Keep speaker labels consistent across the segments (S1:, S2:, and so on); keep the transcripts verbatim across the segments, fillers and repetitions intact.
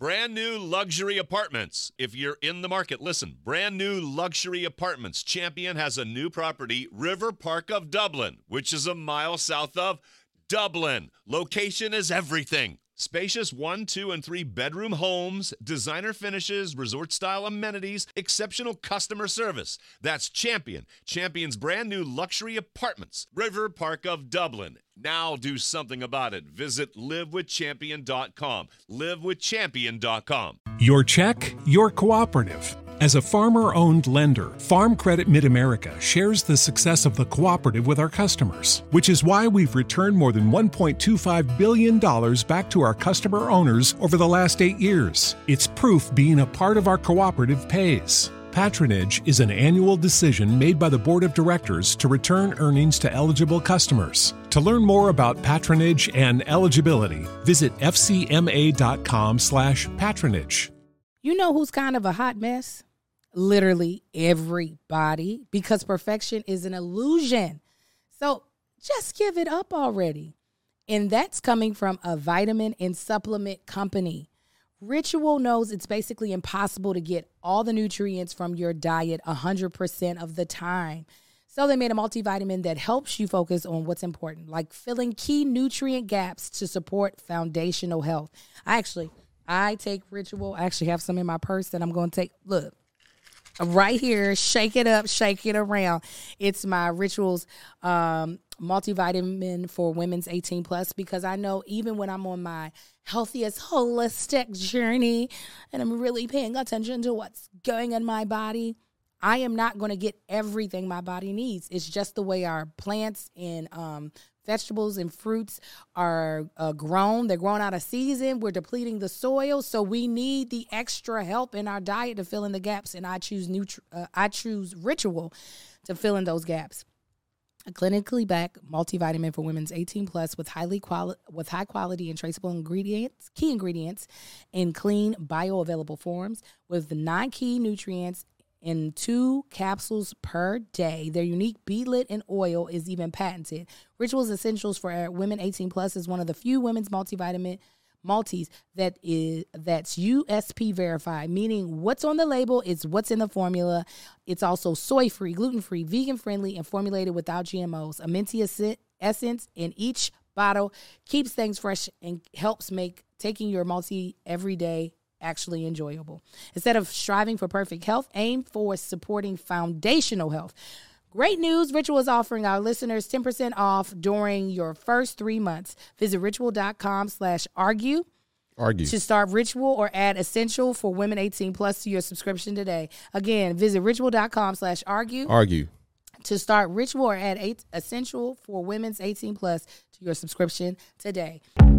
S1: Brand new luxury apartments. If you're in the market, listen. Brand new luxury apartments. Champion has a new property, River Park of Dublin, which is a mile south of Dublin. Location is everything. Spacious one, two, and three bedroom homes, designer finishes, resort-style amenities, exceptional customer service. That's Champion. Champion's brand new luxury apartments, River Park of Dublin. Now do something about it. Visit live with champion dot com. live with champion dot com.
S2: Your check, your cooperative. As a farmer-owned lender, Farm Credit Mid-America shares the success of the cooperative with our customers, which is why we've returned more than one point two five billion dollars back to our customer owners over the last eight years. It's proof being a part of our cooperative pays. Patronage is an annual decision made by the Board of Directors to return earnings to eligible customers. To learn more about patronage and eligibility, visit f c m a dot com slash patronage.
S3: You know who's kind of a hot mess? Literally everybody, because perfection is an illusion. So just give it up already. And that's coming from a vitamin and supplement company. Ritual knows it's basically impossible to get all the nutrients from your diet one hundred percent of the time. So they made a multivitamin that helps you focus on what's important, like filling key nutrient gaps to support foundational health. I actually, I take Ritual. I actually have some in my purse that I'm going to take. Look, right here, shake it up, shake it around. It's my Rituals um, multivitamin for women's eighteen plus, because I know even when I'm on my healthiest holistic journey and I'm really paying attention to what's going in my body, I am not going to get everything my body needs. It's just the way our plants and um, vegetables and fruits are uh, grown. They're grown out of season. We're depleting the soil, so we need the extra help in our diet to fill in the gaps. And I choose nutri- uh, I choose Ritual to fill in those gaps. A clinically backed multivitamin for women's eighteen plus with highly quali- with high quality and traceable ingredients, key ingredients in clean bioavailable forms with nine key nutrients in two capsules per day. Their unique beetlet and oil is even patented. Rituals Essentials for Women eighteen plus is one of the few women's multivitamin multis that is that's U S P verified, meaning what's on the label is what's in the formula. It's also soy-free, gluten-free, vegan-friendly, and formulated without G M Os. A minty essence in each bottle keeps things fresh and helps make taking your multi every day actually enjoyable. Instead of striving for perfect health, aim for supporting foundational health. Great news, Ritual is offering our listeners ten percent off during your first three months. Visit ritual.com slash argue.
S4: Argue.
S3: To start Ritual or add Essential for Women eighteen plus to your subscription today. Again, visit ritual.com slash argue.
S4: Argue.
S3: To start Ritual or add eight Essential for Women's eighteen plus to your subscription today.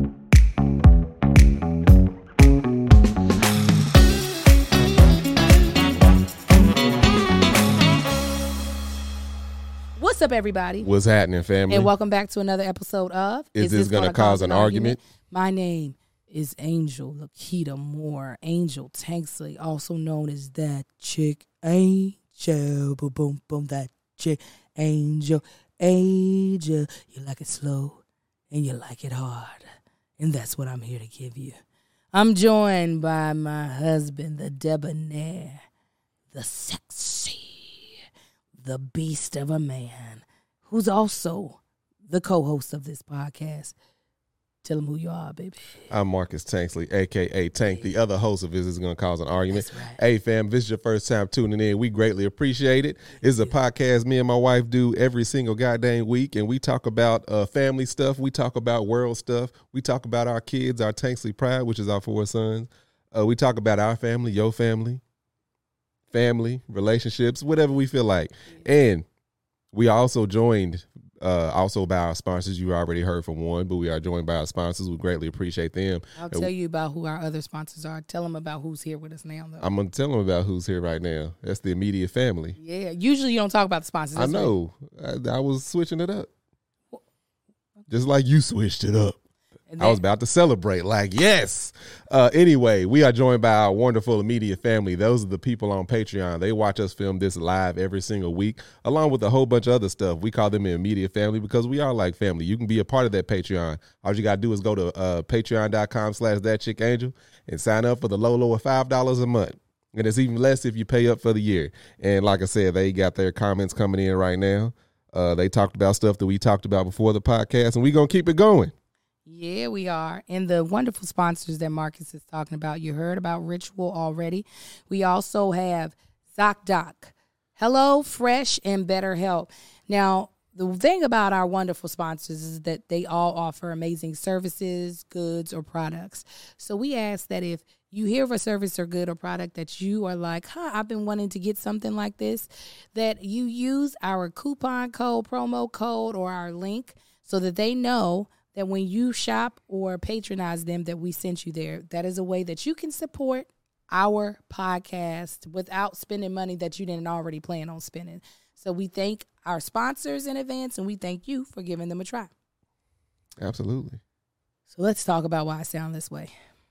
S3: What's up, everybody?
S4: What's happening, family?
S3: And welcome back to another episode of
S4: Is, Is This, this Gonna, Gonna Cause an Argument? argument?
S3: My name is Angel Lakita Moore, Angel Tanksley, also known as That Chick Angel. Boom, boom, boom, that chick Angel. Angel, you like it slow and you like it hard. And that's what I'm here to give you. I'm joined by my husband, the debonair, the sexy, the beast of a man, who's also the co-host of this podcast. Tell them who you are, baby.
S4: I'm Marcus Tanksley, a k a. Tank, the other host of Is This Gonna Cause an Argument.
S3: That's right.
S4: Hey, fam, if this is your first time tuning in, we greatly appreciate it. It's a podcast me and my wife do every single goddamn week, and we talk about uh, family stuff. We talk about world stuff. We talk about our kids, our Tanksley Pride, which is our four sons. Uh, we talk about our family, your family, family, relationships, whatever we feel like. And we are also joined uh, also by our sponsors. You already heard from one, but we are joined by our sponsors. We greatly appreciate them.
S3: I'll tell you about who our other sponsors are. Tell them about who's here with us now, though.
S4: I'm going to tell them about who's here right now. That's the immediate family.
S3: Yeah. Usually you don't talk about the sponsors.
S4: I know. I, I was switching it up. Just like you switched it up.
S3: And
S4: I was
S3: that-
S4: about to celebrate. Like, yes. Uh, anyway, we are joined by our wonderful immediate family. Those are the people on Patreon. They watch us film this live every single week, along with a whole bunch of other stuff. We call them an immediate family because we are like family. You can be a part of that Patreon. All you got to do is go to uh, patreon.com slash that chick angel and sign up for the low, low of five dollars a month. And it's even less if you pay up for the year. And like I said, they got their comments coming in right now. Uh, they talked about stuff that we talked about before the podcast, and we're going to keep it going.
S3: Yeah, we are. And the wonderful sponsors that Marcus is talking about, you heard about Ritual already. We also have ZocDoc, Hello Fresh, and BetterHelp. Now, the thing about our wonderful sponsors is that they all offer amazing services, goods, or products. So we ask that if you hear of a service or good or product that you are like, huh, I've been wanting to get something like this, that you use our coupon code, promo code, or our link so that they know that when you shop or patronize them that we sent you there. That is a way that you can support our podcast without spending money that you didn't already plan on spending. So we thank our sponsors in advance, and we thank you for giving them a try.
S4: Absolutely.
S3: So let's talk about why I sound this way.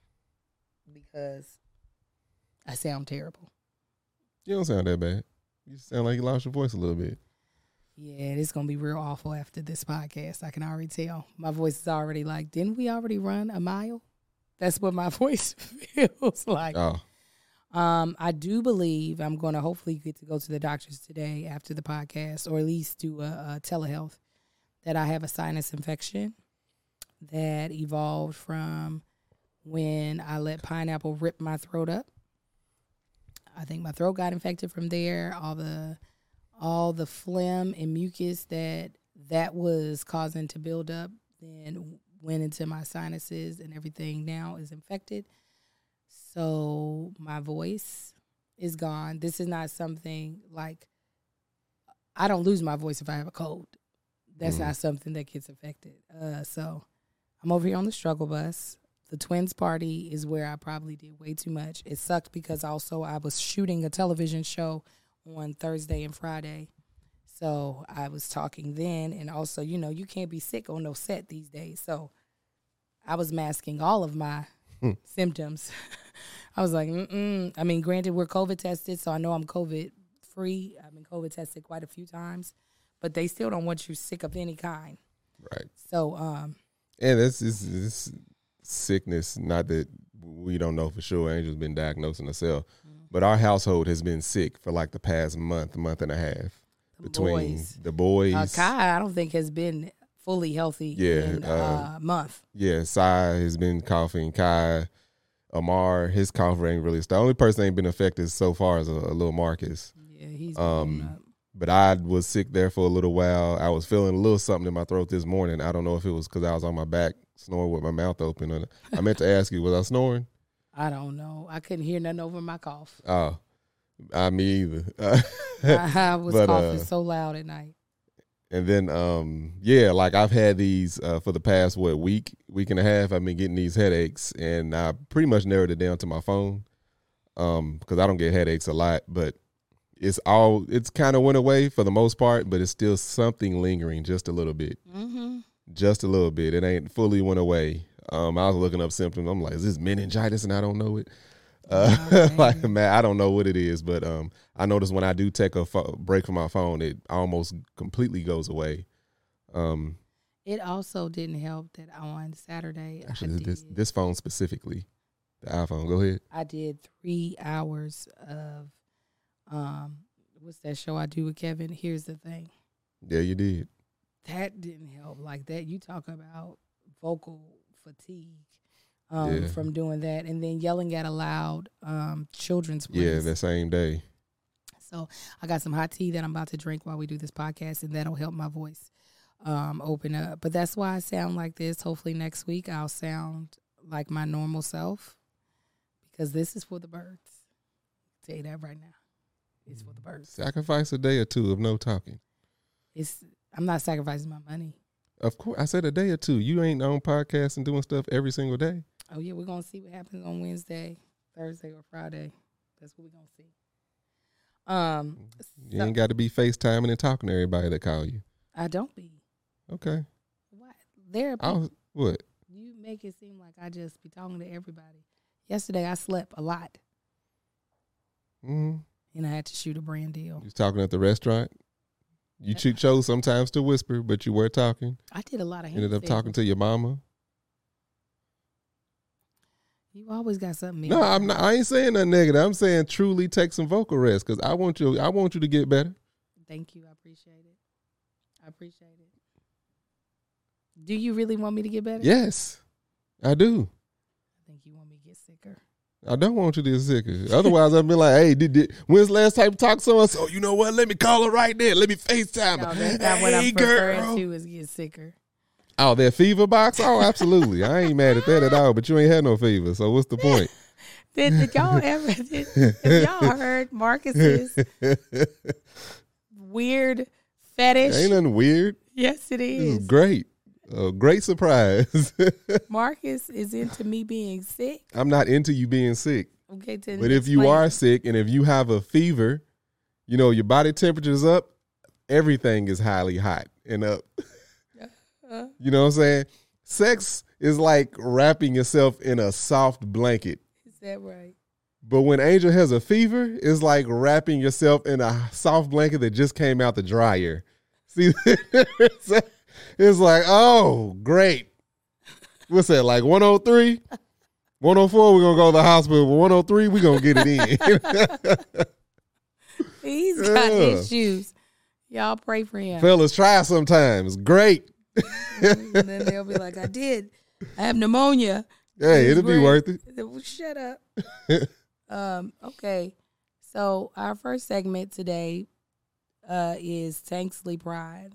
S3: Because I sound terrible.
S4: You don't sound that bad. You sound like you lost your voice a little bit.
S3: Yeah, it's going to be real awful after this podcast. I can already tell. My voice is already like, didn't we already run a mile? That's what my voice feels like.
S4: Oh.
S3: Um, I do believe I'm going to hopefully get to go to the doctors today after the podcast, or at least do a, a telehealth, that I have a sinus infection that evolved from when I let pineapple rip my throat up. I think my throat got infected from there. All the all the phlegm and mucus that that was causing to build up then went into my sinuses, and everything now is infected. So my voice is gone. This is not something like, I don't lose my voice if I have a cold. That's mm. not something that gets affected. Uh, so I'm over here on the struggle bus. The twins party is where I probably did way too much. It sucked because also I was shooting a television show on Thursday and Friday. So I was talking then, and also, you know, you can't be sick on no set these days. So I was masking all of my hmm. symptoms. I was like, mm-mm. I mean, granted, we're COVID tested, so I know I'm COVID free. I've been COVID tested quite a few times, but they still don't want you sick of any kind.
S4: Right.
S3: So, um,
S4: and this is this sickness, not that we don't know for sure. Angel's been diagnosing herself, mm-hmm. but our household has been sick for like the past month, month and a half. The between boys. the boys.
S3: Uh, Kai, I don't think has been fully healthy
S4: yeah,
S3: in a
S4: uh,
S3: month.
S4: Yeah, Sai has been coughing. Kai, Amar, his cough ain't really stopped. The only person that ain't been affected so far is a, a little Marcus.
S3: Yeah, he's
S4: um,
S3: up.
S4: But I was sick there for a little while. I was feeling a little something in my throat this morning. I don't know if it was because I was on my back snoring with my mouth open. Or I meant to ask you, was I snoring?
S3: I don't know. I couldn't hear nothing over my cough.
S4: Oh, I me either.
S3: I was
S4: but,
S3: coughing
S4: uh,
S3: so loud at night.
S4: And then, um, yeah, like I've had these uh, for the past, what, week, week and a half. I've been getting these headaches, and I pretty much narrowed it down to my phone um, because I don't get headaches a lot. But it's all, it's kind of went away for the most part, but it's still something lingering just a little bit.
S3: Mm-hmm.
S4: Just a little bit. It ain't fully went away. Um, I was looking up symptoms. I'm like, is this meningitis and I don't know it? Uh, okay. Like, man, I don't know what it is, but um, I notice when I do take a fo- break from my phone, it almost completely goes away. Um,
S3: it also didn't help that on Saturday,
S4: actually,
S3: I
S4: this
S3: did,
S4: this phone specifically, the iPhone. Go ahead.
S3: I did three hours of um, what's that show I do with Kevin? Here's the thing.
S4: Yeah, you did.
S3: That didn't help. Like that, you talk about vocal fatigue. Um,
S4: yeah.
S3: From doing that, and then yelling at a loud um, children's place.
S4: Yeah, that same day.
S3: So I got some hot tea that I'm about to drink while we do this podcast, and that'll help my voice um, open up. But that's why I sound like this. Hopefully next week I'll sound like my normal self, because this is for the birds. I'll tell you that right now. It's for the birds.
S4: Sacrifice a day or two of no talking.
S3: It's I'm not sacrificing my money.
S4: Of course, I said a day or two. You ain't on podcast and doing stuff every single day.
S3: Oh, yeah, we're going to see what happens on Wednesday, Thursday, or Friday. That's what we're going to see. Um,
S4: You
S3: so,
S4: ain't got to be FaceTiming and talking to everybody that call you.
S3: I don't be.
S4: Okay.
S3: What? There are
S4: I
S3: people,
S4: was, what?
S3: You make it seem like I just be talking to everybody. Yesterday, I slept a lot.
S4: Mm-hmm.
S3: And I had to shoot a brand deal.
S4: You was talking at the restaurant? You ch- chose sometimes to whisper, but you were talking.
S3: I did a lot of
S4: Ended up talking to your mama.
S3: You always got something.
S4: No, I'm not. I ain't saying nothing negative. I'm saying truly take some vocal rest because I want you. I want you to get better.
S3: Thank you. I appreciate it. I appreciate it. Do you really want me to get better?
S4: Yes, I do.
S3: I think you want me to get sicker.
S4: I don't want you to get sicker. Otherwise, I'd be like, hey, did, did when's the last time you talked to someone? So, you know what? Let me call her right there. Let me FaceTime her.
S3: No, that's not
S4: hey,
S3: what I'm preferring
S4: girl.
S3: to is get sicker.
S4: Oh, that fever box? Oh, absolutely. I ain't mad at that at all, but you ain't had no fever. So what's the point?
S3: Did, did y'all ever, did, have y'all heard Marcus's weird fetish?
S4: Ain't nothing weird.
S3: Yes, it
S4: This
S3: is.
S4: is great. A great surprise.
S3: Marcus is into me being sick.
S4: I'm not into you being sick.
S3: Okay, then
S4: But if you
S3: explain.
S4: are sick and if you have a fever, you know, your body temperature's up, everything is highly hot and up.
S3: Uh,
S4: You know what I'm saying? Sex is like wrapping yourself in a soft blanket.
S3: is that right?
S4: But when Angel has a fever, it's like wrapping yourself in a soft blanket that just came out the dryer. See, it's, it's like, oh, great. What's that, like one oh three? one oh four, we're going to go to the hospital. But one oh three, we're going to get it in.
S3: He's got
S4: Yeah.
S3: issues. Y'all pray for him.
S4: Fellas, try sometimes. Great.
S3: And then they'll be like, I did. I have pneumia.
S4: Hey,
S3: It's
S4: it'll be
S3: great.
S4: worth it.
S3: Well, shut up. um, okay. So our first segment today uh, is Tanksley Pride.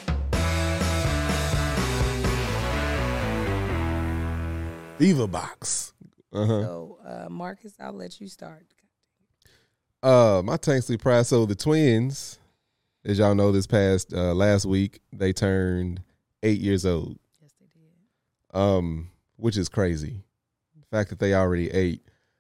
S4: Fever box. Uh-huh.
S3: So uh, Marcus, I'll let you start.
S4: Uh, my Tanksley Pride. So the twins, as y'all know, this past uh, last week they turned eight years old.
S3: Yes, they did.
S4: Um, which is crazy. The fact that they already eight.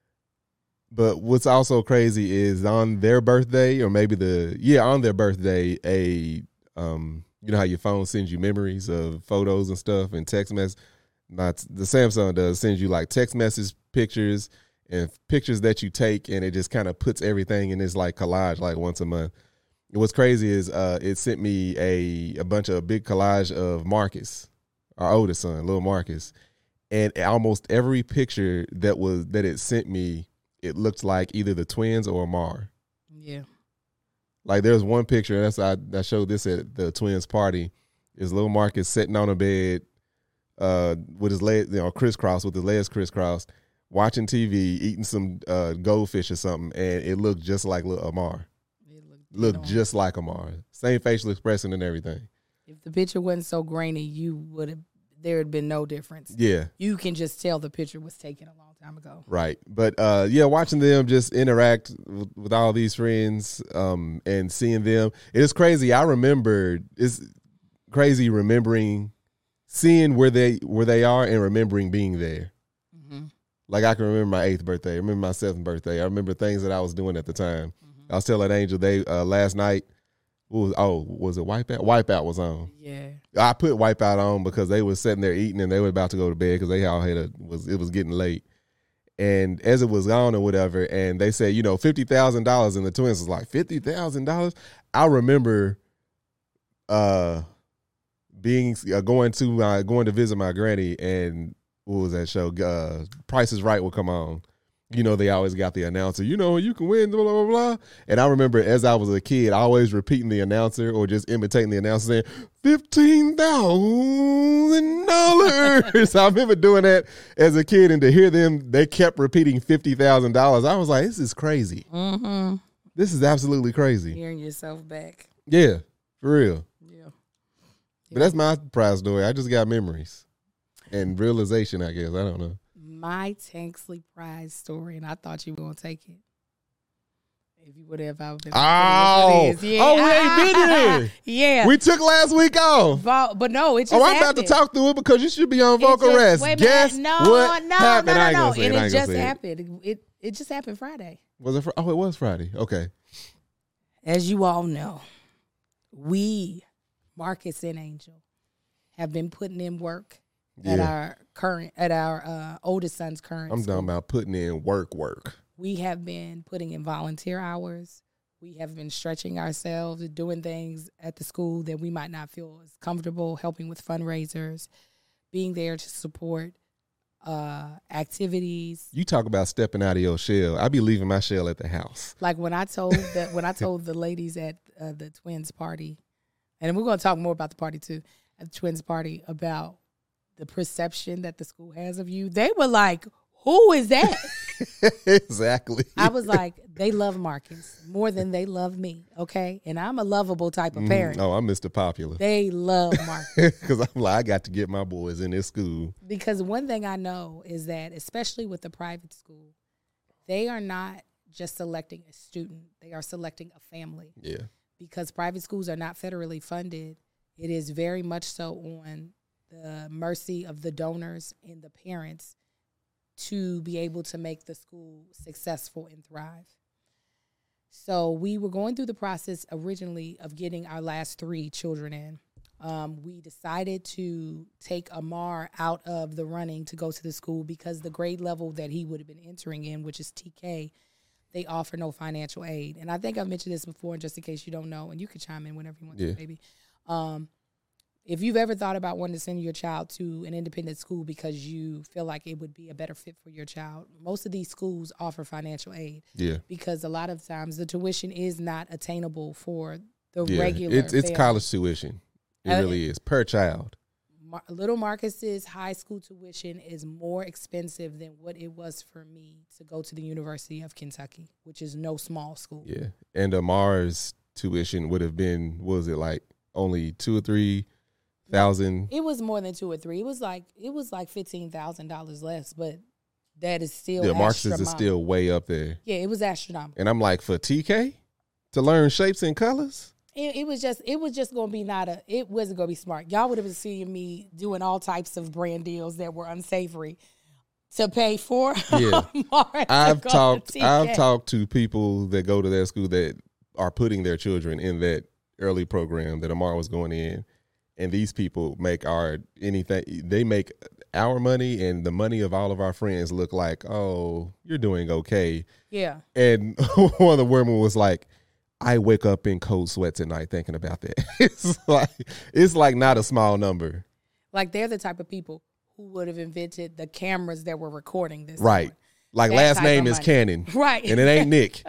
S4: But what's also crazy is on their birthday, or maybe the yeah, on their birthday, a um, you know how your phone sends you memories of photos and stuff and text mess. Not the Samsung does sends you like text message pictures and pictures that you take, and it just kind of puts everything in this like collage like once a month. And what's crazy is uh, it sent me a a bunch of a big collage of Marcus, our oldest son, little Marcus, and almost every picture that was that it sent me, it looked like either the twins or Amar.
S3: Yeah.
S4: Like there's one picture that's I, I showed this at the twins party. Is little Marcus sitting on a bed, uh, with his legs, you know, crisscross with his legs crisscrossed, watching T V, eating some uh, goldfish or something, and it looked just like little Amar.
S3: It looked,
S4: Looked just like Amar. Same facial expression and everything.
S3: If the picture wasn't so grainy, you would have. There had been no difference.
S4: Yeah.
S3: You can just tell the picture was taken a long time ago.
S4: Right. But uh, yeah, watching them just interact with, with all these friends um, and seeing them, it is crazy. I remember, it's crazy remembering, seeing where they where they are and remembering being there.
S3: Mm-hmm.
S4: Like I can remember my eighth birthday. I remember my seventh birthday. I remember things that I was doing at the time.
S3: Mm-hmm.
S4: I was telling Angel, they uh, last night, what was, oh, was it Wipeout? Wipeout was on.
S3: Yeah.
S4: I put Wipeout on because they were sitting there eating and they were about to go to bed because they all had a, was it was getting late. And as it was on or whatever, and they said, you know, fifty thousand dollars, and the twins was like, fifty thousand dollars? I remember uh, being, uh, going to, uh, going to visit my granny, and what was that show? Uh, Price is Right would come on. You know, they always got the announcer, you know, you can win, blah, blah, blah, blah. And I remember as I was a kid, always repeating the announcer or just imitating the announcer saying, fifteen thousand dollars. I remember doing that as a kid, and to hear them, they kept repeating fifty thousand dollars. I was like, this is crazy.
S3: Mm-hmm.
S4: This is absolutely crazy.
S3: Hearing yourself back.
S4: Yeah, for real.
S3: Yeah.
S4: But that's my pride story. I just got memories and realization, I guess. I don't know.
S3: My Tanksley Pride story, and I thought you were going to take it. If you would have, I would have.
S4: Oh,
S3: yeah.
S4: oh, we ain't been here.
S3: Yeah.
S4: We took last week off.
S3: But, but no, it just
S4: Oh, I'm
S3: happened.
S4: about to talk through it because you should be on
S3: It
S4: vocal
S3: just-
S4: rest.
S3: Wait a
S4: Guess
S3: minute. No,
S4: what
S3: no,
S4: happened?
S3: no,
S4: I
S3: no,
S4: ain't
S3: no.
S4: gonna say it.
S3: And
S4: I
S3: it
S4: ain't
S3: just
S4: gonna say it.
S3: happened. It, it it just happened Friday.
S4: Was it? Fr- Oh, it was Friday. Okay.
S3: As you all know, we, Marcus and Angel, have been putting in work at
S4: Yeah.
S3: our current, at our uh, oldest son's current
S4: I'm
S3: school.
S4: talking about putting in work, work.
S3: We have been putting in volunteer hours. We have been stretching ourselves, doing things at the school that we might not feel as comfortable, helping with fundraisers, being there to support uh, activities.
S4: You talk about stepping out of your shell. I be leaving my shell at the house.
S3: Like when I told that when I told the ladies at uh, the twins party, and we're going to talk more about the party too, at the twins party about the perception that the school has of you, they were like, who is that?
S4: Exactly.
S3: I was like, they love Marcus more than they love me, okay? And I'm a lovable type of parent.
S4: Mm, oh, I'm Mister Popular.
S3: They love Marcus.
S4: Because I'm like, I got to get my boys in this school.
S3: Because one thing I know is that, especially with the private school, they are not just selecting a student. They are selecting a family.
S4: Yeah.
S3: Because private schools are not federally funded. It is very much so on the mercy of the donors and the parents to be able to make the school successful and thrive. So we were going through the process originally of getting our last three children in. Um, we decided to take Amar out of the running to go to the school because the grade level that he would have been entering in, which is T K, they offer no financial aid. And I think I've mentioned this before, just in case you don't know, and you can chime in whenever you want
S4: Yeah.
S3: to, baby. Um, if you've ever thought about wanting to send your child to an independent school because you feel like it would be a better fit for your child, most of these schools offer financial aid.
S4: Yeah.
S3: Because a lot of times the tuition is not attainable for the
S4: Yeah.
S3: regular
S4: It's, it's
S3: family.
S4: college tuition. It
S3: Uh,
S4: really is. Per child.
S3: Mar- little Marcus's high school tuition is more expensive than what it was for me to go to the University of Kentucky, which is no small school.
S4: Yeah. And Amar's tuition would have been, what was it, like only two or three thousand?
S3: It was more than two or three. It was like it was like fifteen thousand dollars less, but that is still
S4: Yeah, Marx's is
S3: astronomical.
S4: still way up there.
S3: Yeah, it was astronomical.
S4: And I'm like, for T K to learn shapes and colors?
S3: It, it was just it was just gonna be not a it wasn't gonna be smart. Y'all would have been seeing me doing all types of brand deals that were unsavory to pay for.
S4: Yeah.
S3: Amar to
S4: I've
S3: go to
S4: talked
S3: T K.
S4: I've talked to people that go to that school that are putting their children in that early program that Amar was going in. And these people make our anything they make our money and the money of all of our friends look like, oh, you're doing okay.
S3: Yeah.
S4: And one of the women was like, I wake up in cold sweats at night thinking about that. It's like it's like not a small number.
S3: Like they're the type of people who would have invented the cameras that were recording this.
S4: Right.
S3: on.
S4: Like
S3: That
S4: last
S3: type
S4: name
S3: of
S4: is
S3: money.
S4: Cannon.
S3: Right.
S4: And it ain't Nick.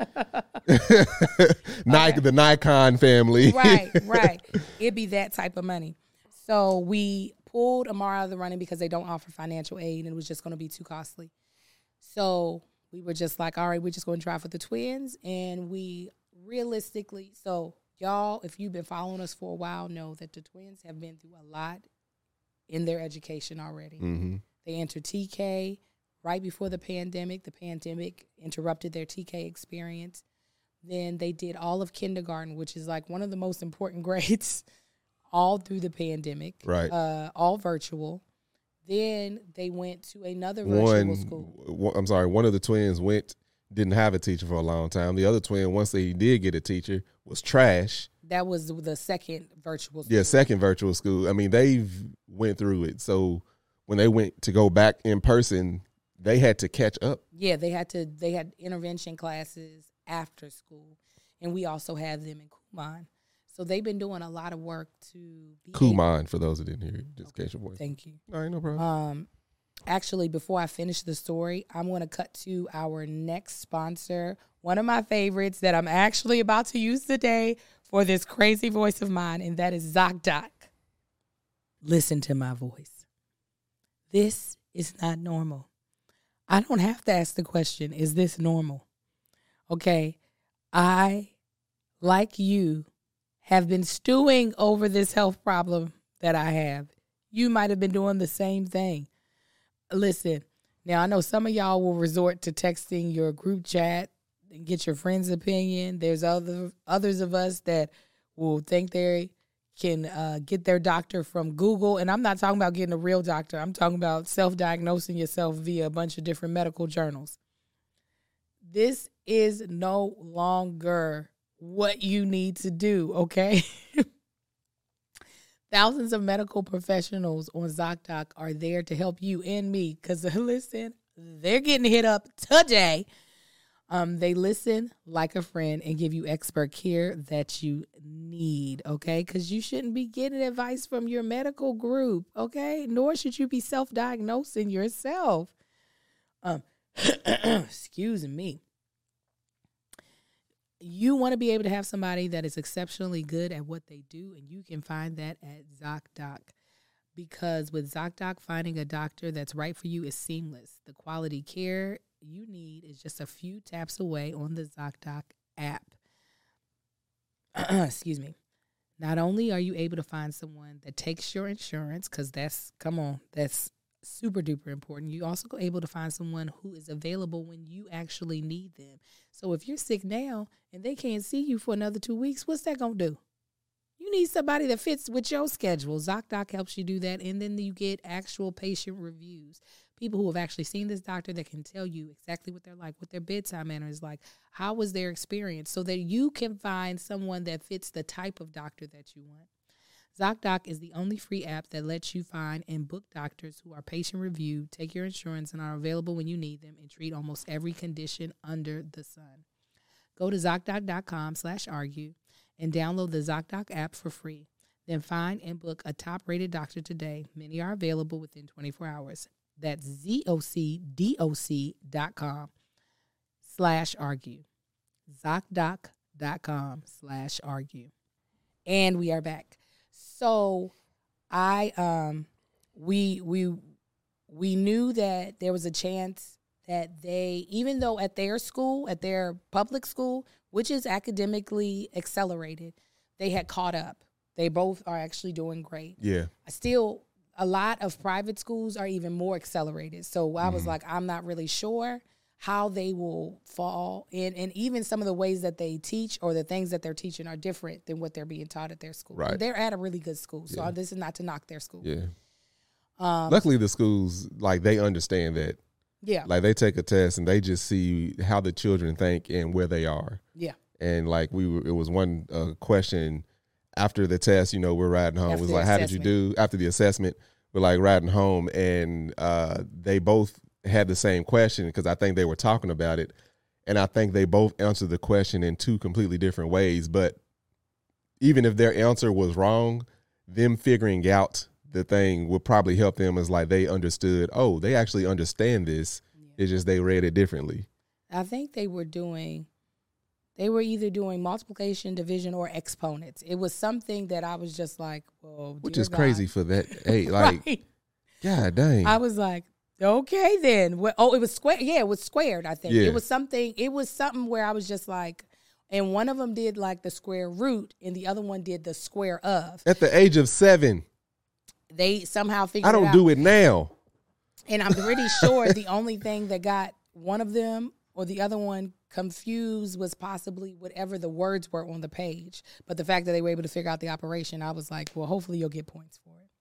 S4: Nike, the Nikon family.
S3: Right, right. It'd be that type of money. So we pulled Amar out of the running because they don't offer financial aid and it was just going to be too costly. So we were just like, all right, we're just going to try for the twins. And we realistically, so y'all, if you've been following us for a while, know that the twins have been through a lot in their education already.
S4: Mm-hmm.
S3: They entered T K right before the pandemic. The pandemic interrupted their T K experience. Then they did all of kindergarten, which is like one of the most important grades, all through the pandemic.
S4: Right.
S3: Uh, all virtual. Then they went to another virtual
S4: One,
S3: school.
S4: one, I'm sorry, one of the twins went, didn't have a teacher for a long time. The other twin, once they did get a teacher, was trash.
S3: That was the second virtual school.
S4: Yeah, second virtual school. I mean, they've went through it. So when they went to go back in person, they had to catch up.
S3: Yeah, they had to. They had intervention classes after school, and we also have them in Kumon. So they've been doing a lot of work to be
S4: Kumon, for those that didn't hear it, just in case your voice.
S3: Thank you.
S4: All right, no problem.
S3: Um, actually, before I finish the story, I'm going to cut to our next sponsor, one of my favorites that I'm actually about to use today for this crazy voice of mine, and that is ZocDoc. Listen to my voice. This is not normal. I don't have to ask the question, is this normal? Okay, I, like you, have been stewing over this health problem that I have. You might have been doing the same thing. Listen, now I know some of y'all will resort to texting your group chat and get your friend's opinion. There's other others of us that will think they can uh, get their doctor from Google. And I'm not talking about getting a real doctor. I'm talking about self-diagnosing yourself via a bunch of different medical journals. This is no longer what you need to do, okay? Thousands of medical professionals on ZocDoc are there to help you and me because, listen, they're getting hit up today. Um, they listen like a friend and give you expert care that you need, okay? Because you shouldn't be getting advice from your medical group, okay? Nor should you be self-diagnosing yourself. Um, excuse me. You want to be able to have somebody that is exceptionally good at what they do, and you can find that at ZocDoc. Because with ZocDoc, finding a doctor that's right for you is seamless. The quality care you need is just a few taps away on the ZocDoc app. Excuse me. Not only are you able to find someone that takes your insurance, because that's, come on, that's super duper important. You also go able to find someone who is available when you actually need them. So if you're sick now and they can't see you for another two weeks, what's that going to do? You need somebody that fits with your schedule. ZocDoc helps you do that, and then you get actual patient reviews. People who have actually seen this doctor that can tell you exactly what they're like, what their bedside manner is like, how was their experience, so that you can find someone that fits the type of doctor that you want. ZocDoc is the only free app that lets you find and book doctors who are patient-reviewed, take your insurance, and are available when you need them, and treat almost every condition under the sun. Go to ZocDoc.com slash argue and download the ZocDoc app for free. Then find and book a top-rated doctor today. Many are available within twenty-four hours. That's ZocDoc.com slash argue. ZocDoc.com slash argue. And we are back. So I um we we we knew that there was a chance that they, even though at their school, at their public school, which is academically accelerated, they had caught up. They both are actually doing great.
S4: Yeah.
S3: Still, a lot of private schools are even more accelerated. So I was mm. like, I'm not really sure how they will fall in. And even some of the ways that they teach or the things that they're teaching are different than what they're being taught at their school.
S4: Right.
S3: And they're at a really good school. So
S4: yeah.
S3: this is not to knock their school.
S4: Yeah.
S3: Um,
S4: Luckily, the schools, like, they understand that.
S3: Yeah.
S4: Like, they take a test and they just see how the children think and where they are.
S3: Yeah.
S4: And, like, we were, it was one uh, question after the test, you know, we're riding home. After it was like, assessment. How did you do? After the assessment, we're, like, riding home. And uh, they both had the same question because I think they were talking about it. And I think they both answered the question in two completely different ways. But even if their answer was wrong, them figuring out the thing would probably help them as like they understood, oh, they actually understand this. Yeah. It's just they read it differently.
S3: I think they were doing, they were either doing multiplication, division, or exponents. It was something that I was just like, whoa.
S4: Which is
S3: God.
S4: Crazy for that. Hey, like, right. God dang.
S3: I was like, okay then. Well, oh, it was square. Yeah, it was squared, I think.
S4: Yeah.
S3: It was something, it was something where I was just like, and one of them did like the square root and the other one did the square of.
S4: At the age of seven.
S3: They somehow figured
S4: I don't
S3: it out.
S4: do it now.
S3: And I'm pretty sure the only thing that got one of them or the other one confused was possibly whatever the words were on the page. But the fact that they were able to figure out the operation, I was like, well, hopefully you'll get points for it.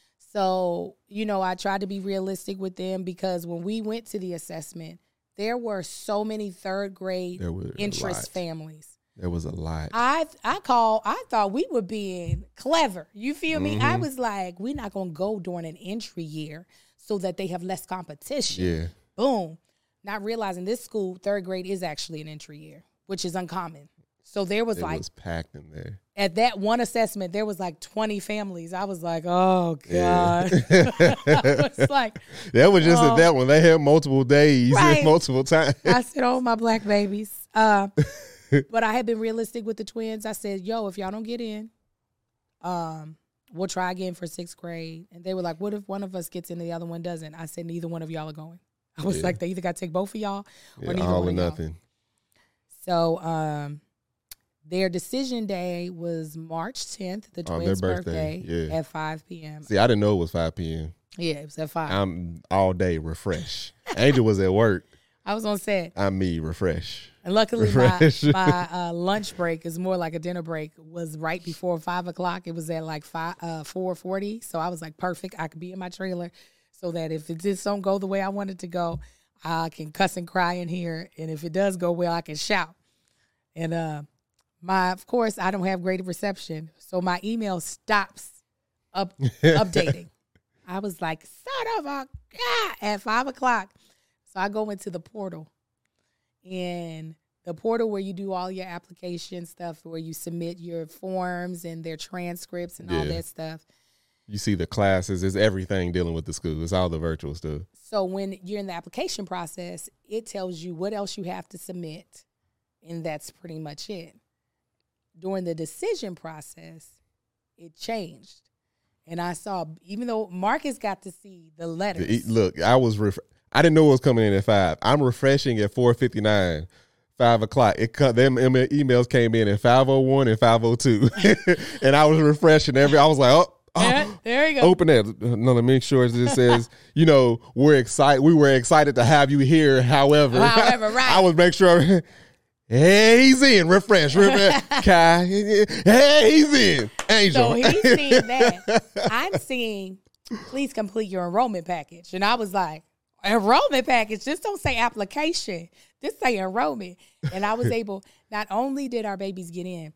S3: So, you know, I tried to be realistic with them because when we went to the assessment, there were so many third grade interest families.
S4: There was a lot.
S3: I I call. I thought we were being clever. You feel me?
S4: Mm-hmm.
S3: I was like, we're not gonna go during an entry year so that they have less competition.
S4: Yeah.
S3: Boom. Not realizing this school third grade is actually an entry year, which is uncommon. So there was
S4: it
S3: like
S4: was packed in there.
S3: At that one assessment, there was like twenty families. I was like, oh God.
S4: Yeah.
S3: I was like,
S4: that was just
S3: oh.
S4: at that one. They had multiple days
S3: right.
S4: and multiple times.
S3: I said, oh my black babies. Uh, but I had been realistic with the twins. I said, yo, if y'all don't get in, um, we'll try again for sixth grade. And they were like, what if one of us gets in and the other one doesn't? I said, neither one of y'all are going. I was yeah. like, they either got to take both of y'all or
S4: yeah,
S3: neither
S4: all
S3: one
S4: or
S3: of y'all.
S4: nothing.
S3: So um, their decision day was March tenth, the twins'
S4: oh, birthday,
S3: birthday,
S4: yeah.
S3: at five p.m.
S4: See, I didn't know it was five p.m.
S3: Yeah, it was at five.
S4: I'm all day refresh. Angel was at work.
S3: I was on set.
S4: I'm me, refresh.
S3: And luckily,
S4: refresh.
S3: my, my uh, lunch break is more like a dinner break. Was right before five o'clock. It was at like five, uh, four forty. So I was like, perfect. I could be in my trailer, so that if it just don't go the way I want it to go, I can cuss and cry in here. And if it does go well, I can shout. And uh, my, of course, I don't have great reception, so my email stops up updating. I was like, son of a God, at five o'clock. So I go into the portal. And the portal where you do all your application stuff, where you submit your forms and their transcripts and all
S4: Yeah.
S3: that stuff.
S4: You see the classes, it's everything dealing with the school. It's all the virtual stuff.
S3: So when you're in the application process, it tells you what else you have to submit. And that's pretty much it. During the decision process, it changed. And I saw, even though Marcus got to see the letters.
S4: The- Look, I was, ref- I didn't know it was coming in at five. I'm refreshing at four fifty-nine. Five o'clock. It cut them em- emails came in at five oh one and five oh two, and I was refreshing every. I was like, oh, oh
S3: there, there you go.
S4: Open that. No, let me make sure it says, you know, we're excited. We were excited to have you here. However,
S3: However, right.
S4: I was make sure. Hey, he's in. Refresh. Refresh. Kai. Hey, he's in. Angel.
S3: So he's seeing that. I'm seeing, please complete your enrollment package, and I was like, enrollment package. Just don't say application. Just say enrollment. And I was able, not only did our babies get in,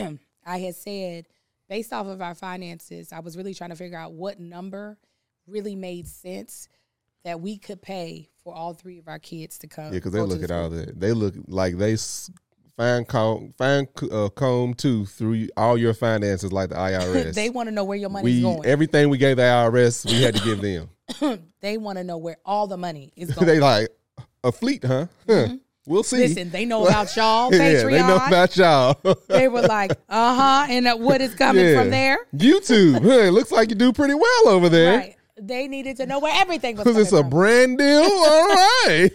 S3: I had said, based off of our finances, I was really trying to figure out what number really made sense that we could pay for all three of our kids to come.
S4: Yeah, because they
S3: go to
S4: look
S3: the
S4: at all
S3: school.
S4: that. They look like they s- fine comb, fine uh, comb tooth through all your finances like the I R S.
S3: They want to know where your money's
S4: we
S3: going.
S4: Everything we gave the I R S, we had to give them.
S3: They want to know where all the money is going.
S4: They like a fleet, huh? Huh. We'll see.
S3: Listen, they know about y'all,
S4: yeah,
S3: Patreon.
S4: they know about y'all.
S3: They were like, uh-huh, and uh, what is coming
S4: Yeah.
S3: from there?
S4: YouTube. Huh, it looks like you do pretty well over there.
S3: Right. They needed to know where everything was
S4: Because
S3: coming
S4: it's a
S3: from.
S4: brand deal. All right.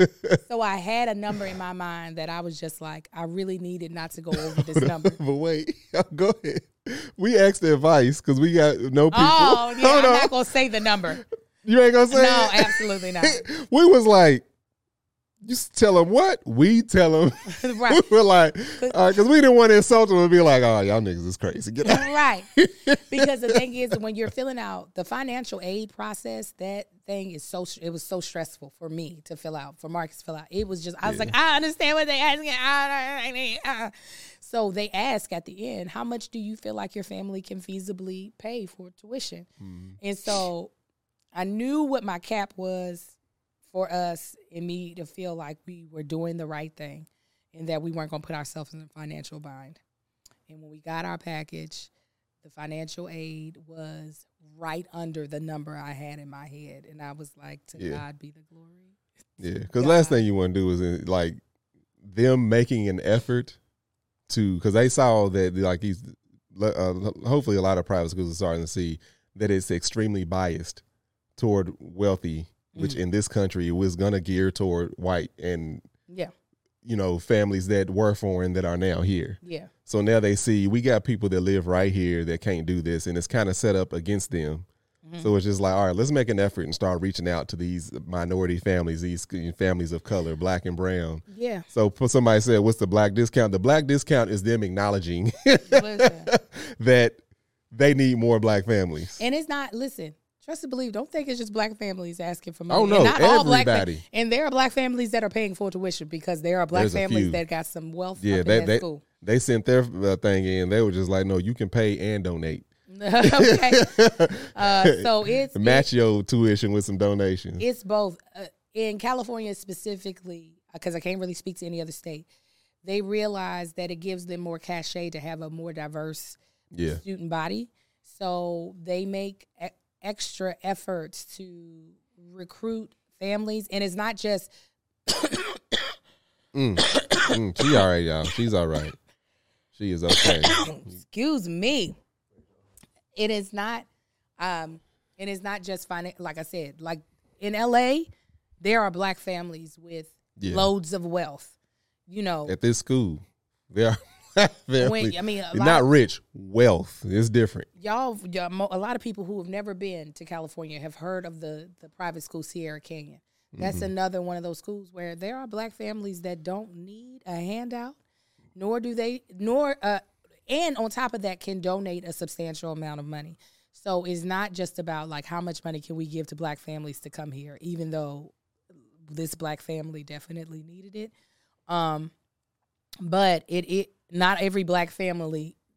S3: So I had a number in my mind that I was just like, I really needed not to go over this number.
S4: But wait, go ahead. We asked advice because we got no people.
S3: Oh, yeah,
S4: Hold
S3: I'm
S4: on.
S3: not going to say the number.
S4: You ain't going to say
S3: No,
S4: it?
S3: absolutely not.
S4: We was like, you s- tell them what? We tell them.
S3: Right.
S4: We were like, because we didn't want to insult them and be like, oh, y'all niggas is crazy. Get out.
S3: Right. Because the thing is, when you're filling out the financial aid process, that thing is so, it was so stressful for me to fill out, for Marcus to fill out. It was just, I was like, I understand what they asking. I- I- I- So they ask at the end, how much do you feel like your family can feasibly pay for tuition? And so I knew what my cap was for us and me to feel like we were doing the right thing and that we weren't going to put ourselves in a financial bind. And when we got our package, the financial aid was right under the number I had in my head. And I was like, to
S4: Yeah.
S3: God be the glory.
S4: Yeah, because last thing you want to do is uh, like them making an effort to, because they saw that like these, uh, hopefully a lot of private schools are starting to see that it's extremely biased toward wealthy, which
S3: Mm-hmm.
S4: in this country it was gonna gear toward white and
S3: Yeah,
S4: you know families that were foreign that are now here.
S3: yeah.
S4: So now they see we got people that live right here that can't do this, and it's kind of set up against them.
S3: Mm-hmm.
S4: So it's just like, all right, let's make an effort and start reaching out to these minority families, these families of color, black and brown.
S3: Yeah.
S4: So for somebody said, what's the black discount? The black discount is them acknowledging
S3: Listen.
S4: that they need more black families.
S3: And it's not, listen, trust and believe, don't think it's just black families asking for money.
S4: Oh, no,
S3: And not all black
S4: everybody.
S3: fam- And there are black families that are paying full tuition because there are black
S4: There's a
S3: families
S4: few.
S3: that got some wealth
S4: Yeah,
S3: up
S4: they
S3: in that
S4: they,
S3: school.
S4: they sent their uh, thing in. They were just like, no, you can pay and donate.
S3: Okay. Uh, so it's
S4: Match your tuition with some donations.
S3: It's both. Uh, in California specifically, because I can't really speak to any other state, they realize that it gives them more cachet to have a more diverse
S4: Yeah.
S3: student body. So they make e- extra efforts to recruit families. And it's not just,
S4: Mm. Mm, she all right, y'all. She's all right. She is okay.
S3: excuse me, it is not, um, it is not just, finan- like I said, like in L A, there are black families with
S4: Yeah.
S3: loads of wealth. You know,
S4: At this school, they are black families.
S3: When- I mean, a lot-
S4: not rich. Wealth is different.
S3: y'all, y'all, mo- a lot of people who have never been to California have heard of the the private school Sierra Canyon. That's another one of those schools where there are black families that don't need a handout, nor do they, nor, uh, and on top of that, can donate a substantial amount of money. So it's not just about like how much money can we give to black families to come here, even though this black family definitely needed it. Um, but it it not every black family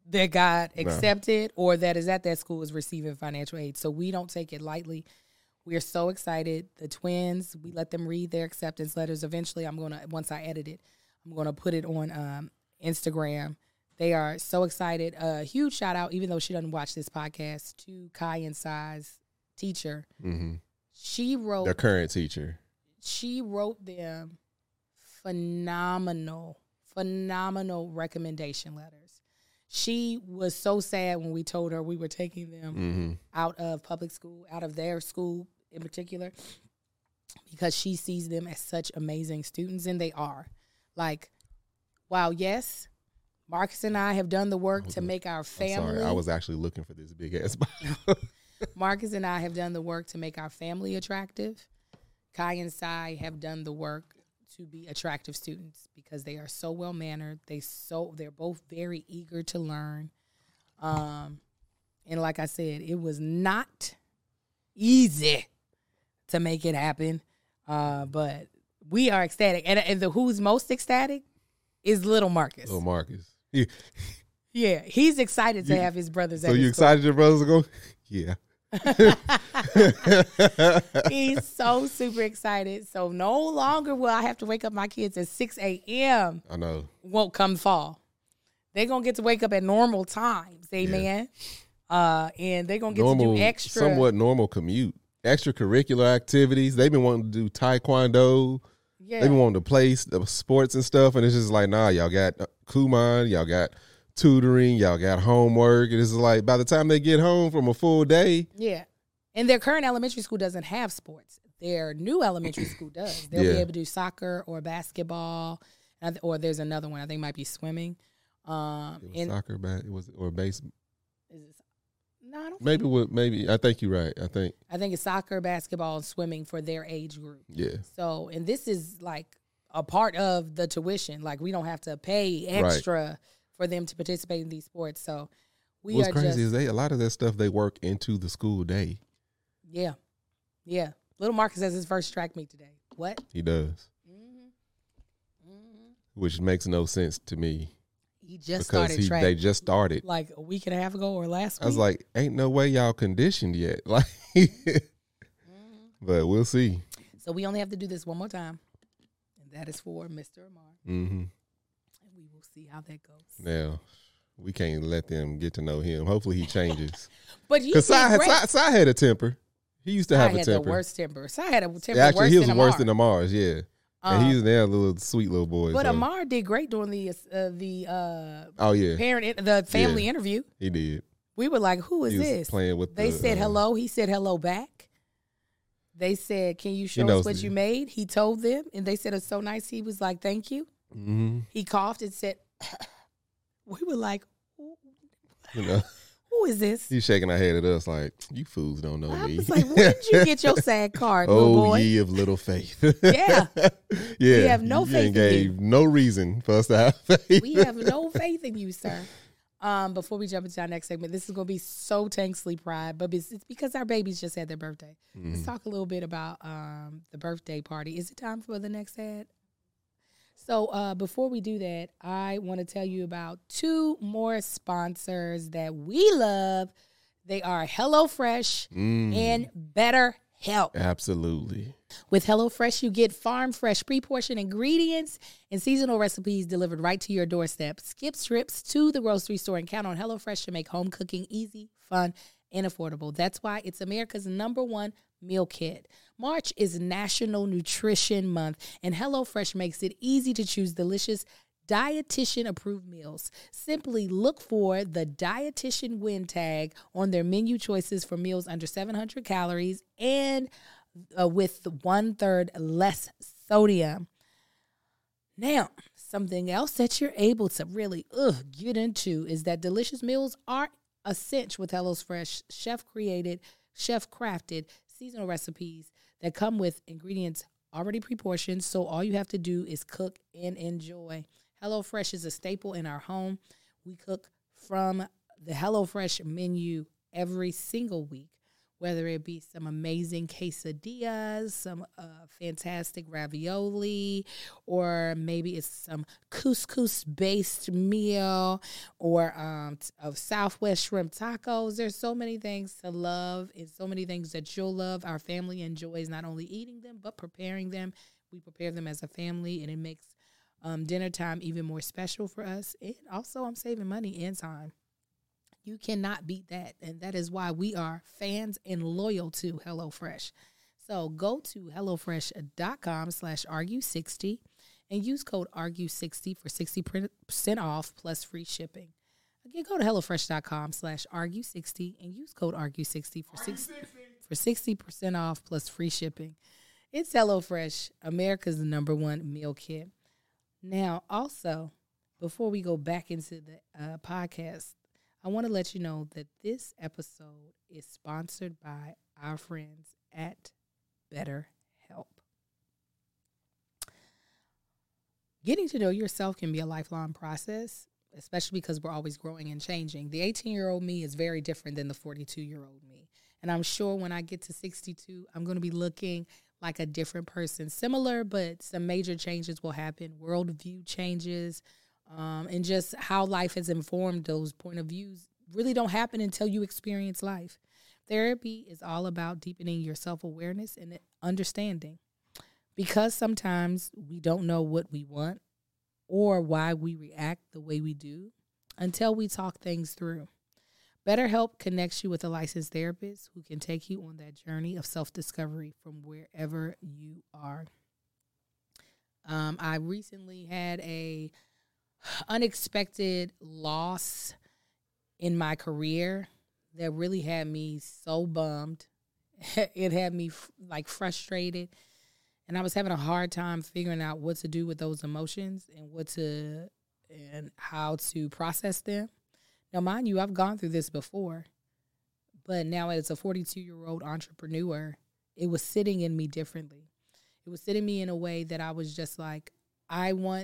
S3: that got accepted no. or that is at that school is receiving financial aid. So we don't take it lightly. We are so excited. The twins, we let them read their acceptance letters. Eventually, I'm going to, once I edit it, I'm going to put it on um, Instagram. They are so excited. A uh, huge shout out, even though she doesn't watch this podcast, to Kai and Sai's teacher. Mm-hmm. She wrote.
S4: Their current teacher.
S3: She wrote them phenomenal, phenomenal recommendation letters. She was so sad when we told her we were taking them mm-hmm. out of public school, out of their school in particular, because she sees them as such amazing students, and they are. Like, wow, yes, Marcus and I have done the work to make our family.
S4: I'm sorry, I was actually looking for this big ass Bible.
S3: Marcus and I have done the work to make our family attractive. Kai and Sai have done the work to be attractive students because they are so well mannered. They so they're both very eager to learn. Um, and like I said, it was not easy to make it happen. Uh, but we are ecstatic. And, and the who's most ecstatic is little Marcus.
S4: Little Marcus. Yeah,
S3: yeah he's excited to you, have his brothers.
S4: So
S3: at
S4: you
S3: his
S4: excited
S3: school.
S4: your brothers to go? Yeah.
S3: He's so super excited. So no longer will I have to wake up my kids at six a.m.
S4: I know.
S3: Won't come fall. They're going to get to wake up at normal times. Amen. Yeah. Uh, and they're going to get
S4: normal,
S3: to do extra.
S4: Somewhat normal commute. Extracurricular activities. They've been wanting to do taekwondo. Yeah. They've been wanting to play sports and stuff. And it's just like, nah, y'all got Kumon. Y'all got tutoring, y'all got homework, and it's like by the time they get home from a full day.
S3: Yeah. And their current elementary school doesn't have sports. Their new elementary school does. They'll yeah. be able to do soccer or basketball, or there's another one. I think it might be swimming. Um,
S4: it was
S3: and
S4: soccer, back, it was or base.
S3: Is it, no, I don't.
S4: Maybe what? Maybe I think you're right. I think.
S3: I think it's soccer, basketball, and swimming for their age group.
S4: Yeah.
S3: So, and this is like a part of the tuition. Like we don't have to pay extra. Right. For them to participate in these sports. So we
S4: What's
S3: are
S4: crazy
S3: just,
S4: is they a lot of that stuff they work into the school day.
S3: Yeah. Yeah. Little Marcus has his first track meet today. What?
S4: He does. Mm-hmm. Mm-hmm. Which makes no sense to me.
S3: He just
S4: because
S3: started
S4: he,
S3: track.
S4: They just started.
S3: Like a week and a half ago or last week.
S4: I was like, ain't no way y'all conditioned yet. Like, mm-hmm. But we'll see.
S3: So we only have to do this one more time. And that is for Mister Amar.
S4: Mm-hmm.
S3: We will see how that goes.
S4: Now, we can't let them get to know him. Hopefully he changes.
S3: But he
S4: Because Sai, Sai, Sai had a temper. He used to
S3: Sai
S4: have a
S3: had
S4: temper.
S3: the worst temper. Sai had a temper
S4: yeah, actually,
S3: worse
S4: he was
S3: than
S4: worse
S3: Amar.
S4: than Amar's, yeah. Um, and he's their little sweet little boy.
S3: But
S4: so.
S3: Amar did great during the uh, the uh,
S4: oh yeah
S3: parent the family
S4: yeah,
S3: interview.
S4: He did.
S3: We were like, "Who is
S4: he was
S3: this?"
S4: Playing with.
S3: They
S4: the,
S3: said
S4: uh,
S3: hello. He said hello back. They said, "Can you show us what me. you made?" He told them, and they said it's so nice. He was like, "Thank you."
S4: Mm-hmm.
S3: He coughed and said, "We were like,
S4: you know,
S3: who is this?"
S4: He's shaking our head at us like, "You fools don't know
S3: I
S4: me."
S3: was like, "When did you get your sad card,
S4: oh,
S3: little boy?"
S4: ye of little faith.
S3: Yeah,
S4: yeah.
S3: We have no
S4: you
S3: faith in
S4: gave
S3: you.
S4: No reason for us to have faith.
S3: We have no faith in you, sir. Um, before we jump into our next segment, this is going to be so Tank Sleep Pride, but it's, it's because our babies just had their birthday. Mm-hmm. Let's talk a little bit about um, the birthday party. Is it time for the next ad? So uh, before we do that, I want to tell you about two more sponsors that we love. They are HelloFresh mm. and BetterHelp.
S4: Absolutely.
S3: With HelloFresh, you get farm fresh, pre-portioned ingredients and seasonal recipes delivered right to your doorstep. Skip trips to the grocery store and count on HelloFresh to make home cooking easy, fun, and affordable. That's why it's America's number one meal kit. March is National Nutrition Month, and HelloFresh makes it easy to choose delicious dietitian-approved meals. Simply look for the Dietitian Win tag on their menu choices for meals under seven hundred calories and uh, with one-third less sodium. Now, something else that you're able to really ugh, get into is that delicious meals are a cinch with HelloFresh chef-created, chef-crafted seasonal recipes that come with ingredients already pre-portioned, so all you have to do is cook and enjoy. HelloFresh is a staple in our home. We cook from the HelloFresh menu every single week. whether it be some amazing quesadillas, some uh, fantastic ravioli, or maybe it's some couscous-based meal, or um, t- of Southwest shrimp tacos. There's so many things to love and so many things that you'll love. Our family enjoys not only eating them, but preparing them. We prepare them as a family, and it makes um, dinner time even more special for us. And also, I'm saving money and time. You cannot beat that, and that is why we are fans and loyal to HelloFresh. So go to HelloFresh.com slash Argue60 and use code Argue sixty for sixty percent off plus free shipping. Again, go to HelloFresh.com slash Argue60 and use code Argue sixty for sixty for sixty percent off plus free shipping. It's HelloFresh, America's number one meal kit. Now, also, before we go back into the uh, podcast, I want to let you know that this episode is sponsored by our friends at BetterHelp. Getting to know yourself can be a lifelong process, especially because we're always growing and changing. The eighteen-year-old me is very different than the forty-two-year-old me. And I'm sure when I get to sixty-two, I'm going to be looking like a different person. Similar, but some major changes will happen. Worldview changes. Um, and just how life has informed those point of views really don't happen until you experience life. Therapy is all about deepening your self-awareness and understanding. Because sometimes we don't know what we want or why we react the way we do until we talk things through. BetterHelp connects you with a licensed therapist who can take you on that journey of self-discovery from wherever you are. Um, I recently had a unexpected loss in my career that really had me so bummed. It had me like frustrated, and I was having a hard time figuring out what to do with those emotions and what to and how to process them. Now, mind you, I've gone through this before, but now as a forty-two-year-old entrepreneur, it was sitting in me differently. It was sitting me in a way that I was just like, I want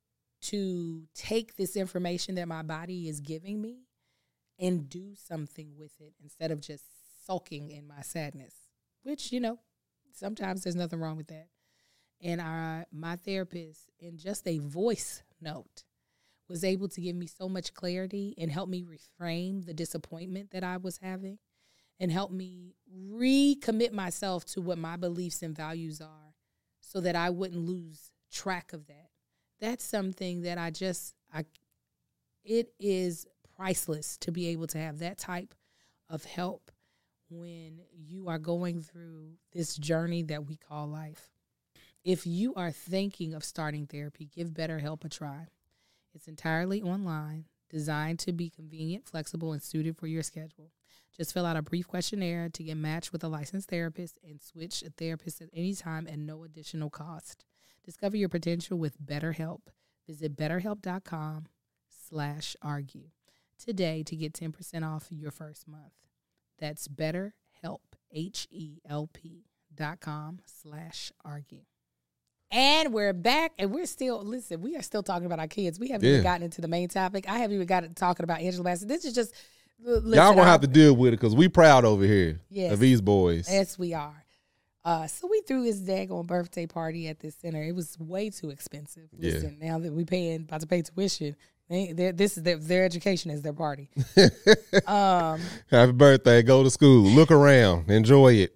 S3: to take this information that my body is giving me and do something with it instead of just sulking in my sadness, which, you know, sometimes there's nothing wrong with that. And our, my therapist, in just a voice note, was able to give me so much clarity and help me reframe the disappointment that I was having and help me recommit myself to what my beliefs and values are so that I wouldn't lose track of that. That's something that I just, I, it is priceless to be able to have that type of help when you are going through this journey that we call life. If you are thinking of starting therapy, give BetterHelp a try. It's entirely online, designed to be convenient, flexible, and suited for your schedule. Just fill out a brief questionnaire to get matched with a licensed therapist and switch a therapist at any time at no additional cost. Discover your potential with BetterHelp. Visit BetterHelp.com slash argue today to get ten percent off your first month. That's BetterHelp, H-E-L-P dot com slash argue. And we're back, and we're still, listen, we are still talking about our kids. We haven't yeah. even gotten into the main topic. I haven't even gotten talking about Angela Bassett. This is just, listen,
S4: y'all gonna have to deal with it because we proud over here
S3: yes.
S4: of these boys.
S3: Yes, we are. Uh, so we threw his daggone birthday party at this center. It was way too expensive. Listen, yeah. now that we paying about to pay tuition, they, this is their, their education is their party. um,
S4: Happy birthday! Go to school, look around, enjoy it.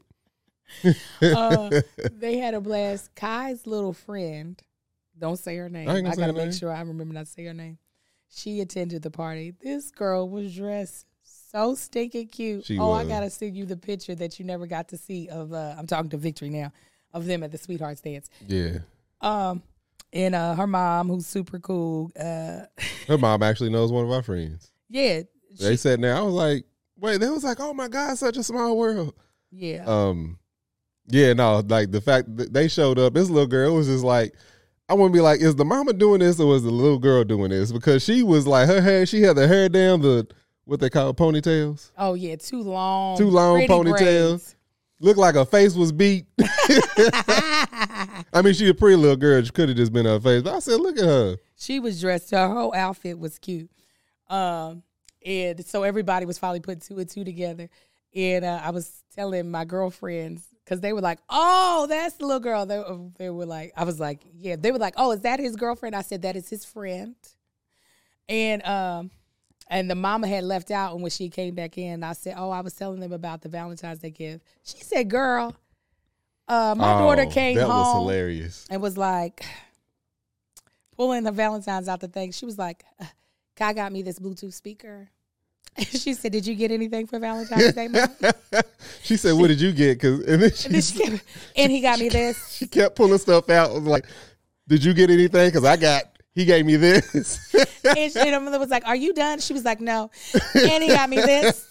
S3: uh, they had a blast. Kai's little friend, don't say her name. I, I gotta make name. sure I remember not to say her name. She attended the party. This girl was dressed so stinking cute. She oh, was. I gotta send you the picture that you never got to see of. Uh, I'm talking to Victory now, of them at the Sweethearts dance.
S4: Yeah.
S3: Um, and uh, her mom, who's super cool. Uh,
S4: her mom actually knows one of our friends.
S3: Yeah.
S4: She, they said now. I was like, wait. They was like, oh my God, such a small world.
S3: Yeah.
S4: Um. Yeah, no, like the fact that they showed up, this little girl was just like, I want to be like, is the mama doing this or was the little girl doing this? Because she was like, her hair, she had the hair down, the, what they call ponytails.
S3: Oh, yeah, too long.
S4: Too long ponytails. Looked like her face was beat. I mean, she a pretty little girl. She could have just been her face. But I said, look at her.
S3: She was dressed, her whole outfit was cute. Um, and so everybody was finally putting two and two together. And uh, I was telling my girlfriends, because they were like, oh, that's the little girl. They, they were like, I was like, yeah. They were like, oh, is that his girlfriend? I said, that is his friend. And um, and the mama had left out. And when she came back in, I said, oh, I was telling them about the Valentine's Day gift. She said, girl, uh, my
S4: oh,
S3: daughter came
S4: that
S3: home.
S4: was hilarious.
S3: And was like, pulling the Valentine's out the thing. She was like, Kai got me this Bluetooth speaker. She said, did you get anything for Valentine's Day, Mom?
S4: She said, what did you get? Cause, and, then she,
S3: and, then she kept, and he got me this.
S4: She kept pulling stuff out. I was like, did you get anything? Because I got, he gave me this.
S3: And she, and mother was like, are you done? She was like, no. And he got me this.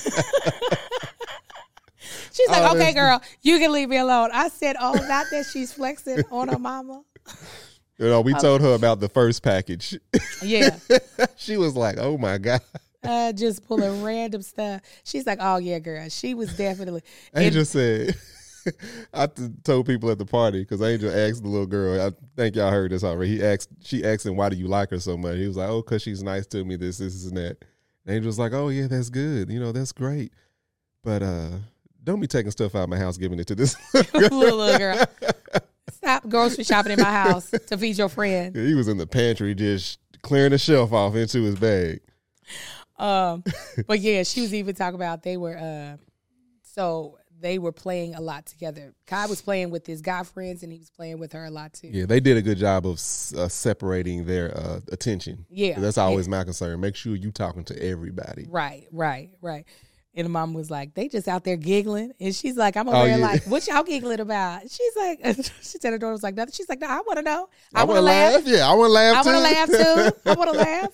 S3: She's like, oh, okay, girl, you can leave me alone. I said, oh, not that she's flexing on her mama.
S4: You know, we told her about the first package.
S3: Yeah.
S4: She was like, oh, my God.
S3: Uh, just pulling random stuff. She's like, oh, yeah, girl. She was definitely.
S4: Angel said, I t- told people at the party, because Angel asked the little girl, I think y'all heard this already. He asked, she asked him, why do you like her so much? He was like, oh, because she's nice to me, this, this, and that. And Angel was like, oh, yeah, that's good. You know, that's great. But uh, don't be taking stuff out of my house, giving it to this
S3: little, little girl. Stop grocery shopping in my house to feed your friend.
S4: He was in the pantry just clearing the shelf off into his bag.
S3: Um, but yeah, she was even talking about they were, uh, so they were playing a lot together. Kai was playing with his guy friends and he was playing with her a lot too.
S4: Yeah, they did a good job of uh, separating their uh, attention.
S3: Yeah.
S4: That's always
S3: yeah.
S4: my concern. Make sure you talking to everybody.
S3: Right, right, right. And the mom was like, they just out there giggling. And she's like, I'm over
S4: Oh,
S3: there
S4: yeah.
S3: like, what y'all giggling about? She's like, she said her daughter was like, nothing. She's like, no, I want to know. I,
S4: I
S3: want to
S4: laugh.
S3: laugh.
S4: Yeah, I want to laugh
S3: I
S4: too.
S3: want to laugh too. I want to laugh.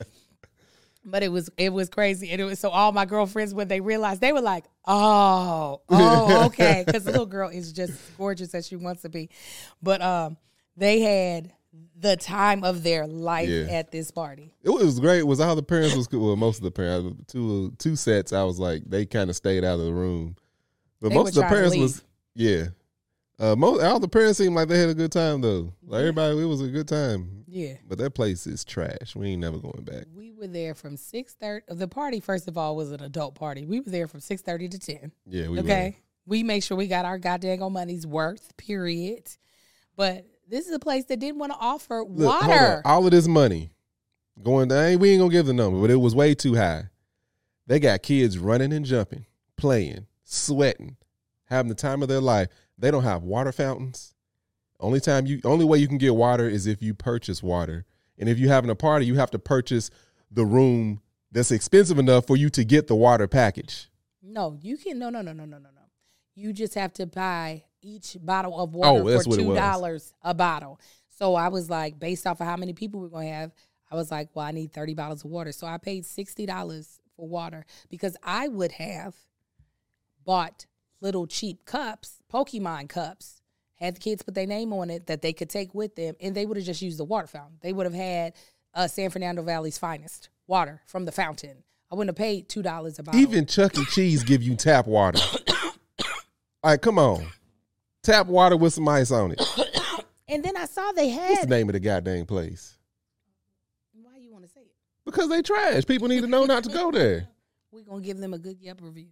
S3: But it was it was crazy. And it was so all my girlfriends, when they realized, they were like, oh, oh, okay. Because the little girl is just gorgeous as she wants to be. But um, they had the time of their life
S4: Yeah.
S3: at this party.
S4: It was great. It was all the parents was well, most of the parents. Two two sets. I was like, they kind of stayed out of the room, but
S3: They
S4: most
S3: were
S4: of the
S3: trying to
S4: parents
S3: leave.
S4: was yeah. Uh, most all the parents seemed like they had a good time though. Like everybody, it was a good time.
S3: Yeah.
S4: But that place is trash. We ain't never going back.
S3: We were there from six thirty. The party, first of all, was an adult party. We were there from six thirty to ten.
S4: Yeah, we
S3: Okay. We make sure we got our goddamn on money's worth, period. But this is a place that didn't want to offer
S4: Look, hold
S3: water.
S4: on. All of this money going down. We ain't gonna give the number, but it was way too high. They got kids running and jumping, playing, sweating, having the time of their life. They don't have water fountains. Only time you, only way you can get water is if you purchase water. And if you're having a party, you have to purchase the room that's expensive enough for you to get the water package.
S3: No, you can. No, no, no, no, no, no, no. You just have to buy each bottle of water
S4: Oh, that's
S3: for
S4: what it
S3: two
S4: was.
S3: dollars a bottle. So I was like, based off of how many people we're going to have, I was like, well, I need thirty bottles of water. So I paid sixty dollars for water because I would have bought little cheap cups, Pokemon cups, had the kids put their name on it that they could take with them, and they would have just used the water fountain. They would have had uh, San Fernando Valley's finest water from the fountain. I wouldn't have paid two dollars a bottle.
S4: Even Chuck E. Cheese give you tap water. All right, come on. Tap water with some ice on it.
S3: And then I saw they
S4: What's the
S3: had.
S4: name of the goddamn place?
S3: Why you want to say it?
S4: Because they trash. People need to know not to go there.
S3: We're going to give them a good Yelp review.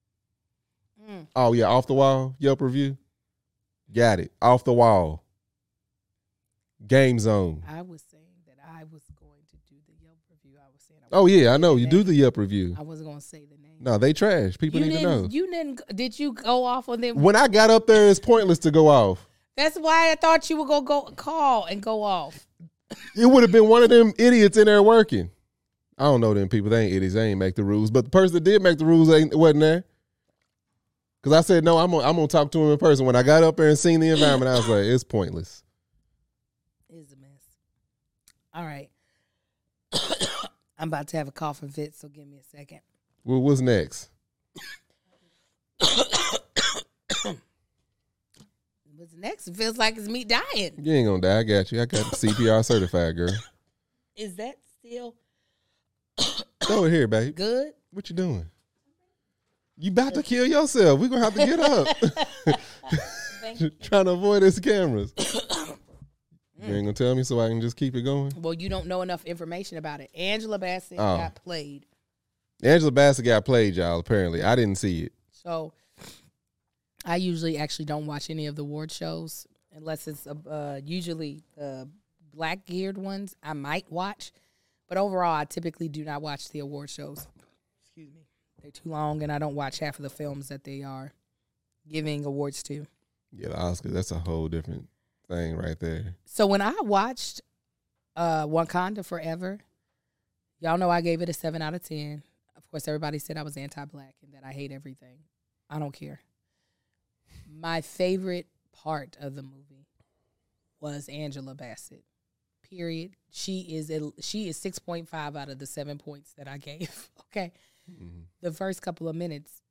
S3: Mm.
S4: Oh, yeah, off the wall Yelp review. Got it. Off the wall. Game Zone.
S3: I was saying that I was going to do the Yelp review. I was saying. I
S4: Oh,
S3: wasn't
S4: yeah, I
S3: gonna
S4: know.
S3: say
S4: You
S3: the
S4: do
S3: name.
S4: the Yelp review.
S3: I wasn't going to say the name.
S4: No, they trash. People
S3: you
S4: need to
S3: didn't,
S4: know.
S3: You didn't. Did you go off on them?
S4: When I got up there, it's pointless to go off.
S3: That's why I thought you were going to go call and go off.
S4: It would have been one of them idiots in there working. I don't know them people. They ain't idiots. They ain't make the rules. But the person that did make the rules ain't wasn't there. Because I said, no, I'm gonna, I'm going to talk to him in person. When I got up there and seen the environment, I was like, it's pointless.
S3: It's a mess. All right. I'm about to have a coughing fit, so give me a second.
S4: Well, what's next?
S3: What's next? It feels like it's me dying.
S4: You ain't going to die. I got you. I got C P R certified, girl.
S3: Is that still
S4: Go here, babe.
S3: good?
S4: What you doing? You about to kill yourself. We're going to have to get up.
S3: Thank you.
S4: Trying to avoid these cameras. You ain't going to tell me so I can just keep it going?
S3: Well, you don't know enough information about it. Angela Bassett
S4: Oh.
S3: got played
S4: Angela Bassett got played, y'all, apparently. I didn't see it.
S3: So I usually actually don't watch any of the award shows unless it's uh, usually the black geared ones I might watch. But overall, I typically do not watch the award shows. Excuse me. They're too long, and I don't watch half of the films that they are giving awards to.
S4: Yeah, the Oscars, that's a whole different thing right there.
S3: So when I watched uh, Wakanda Forever, y'all know I gave it a seven out of ten. Of course, everybody said I was anti-black and that I hate everything. I don't care. My favorite part of the movie was Angela Bassett. Period. She is a, she is six point five out of the seven points that I gave. Okay. Mm-hmm. The first couple of minutes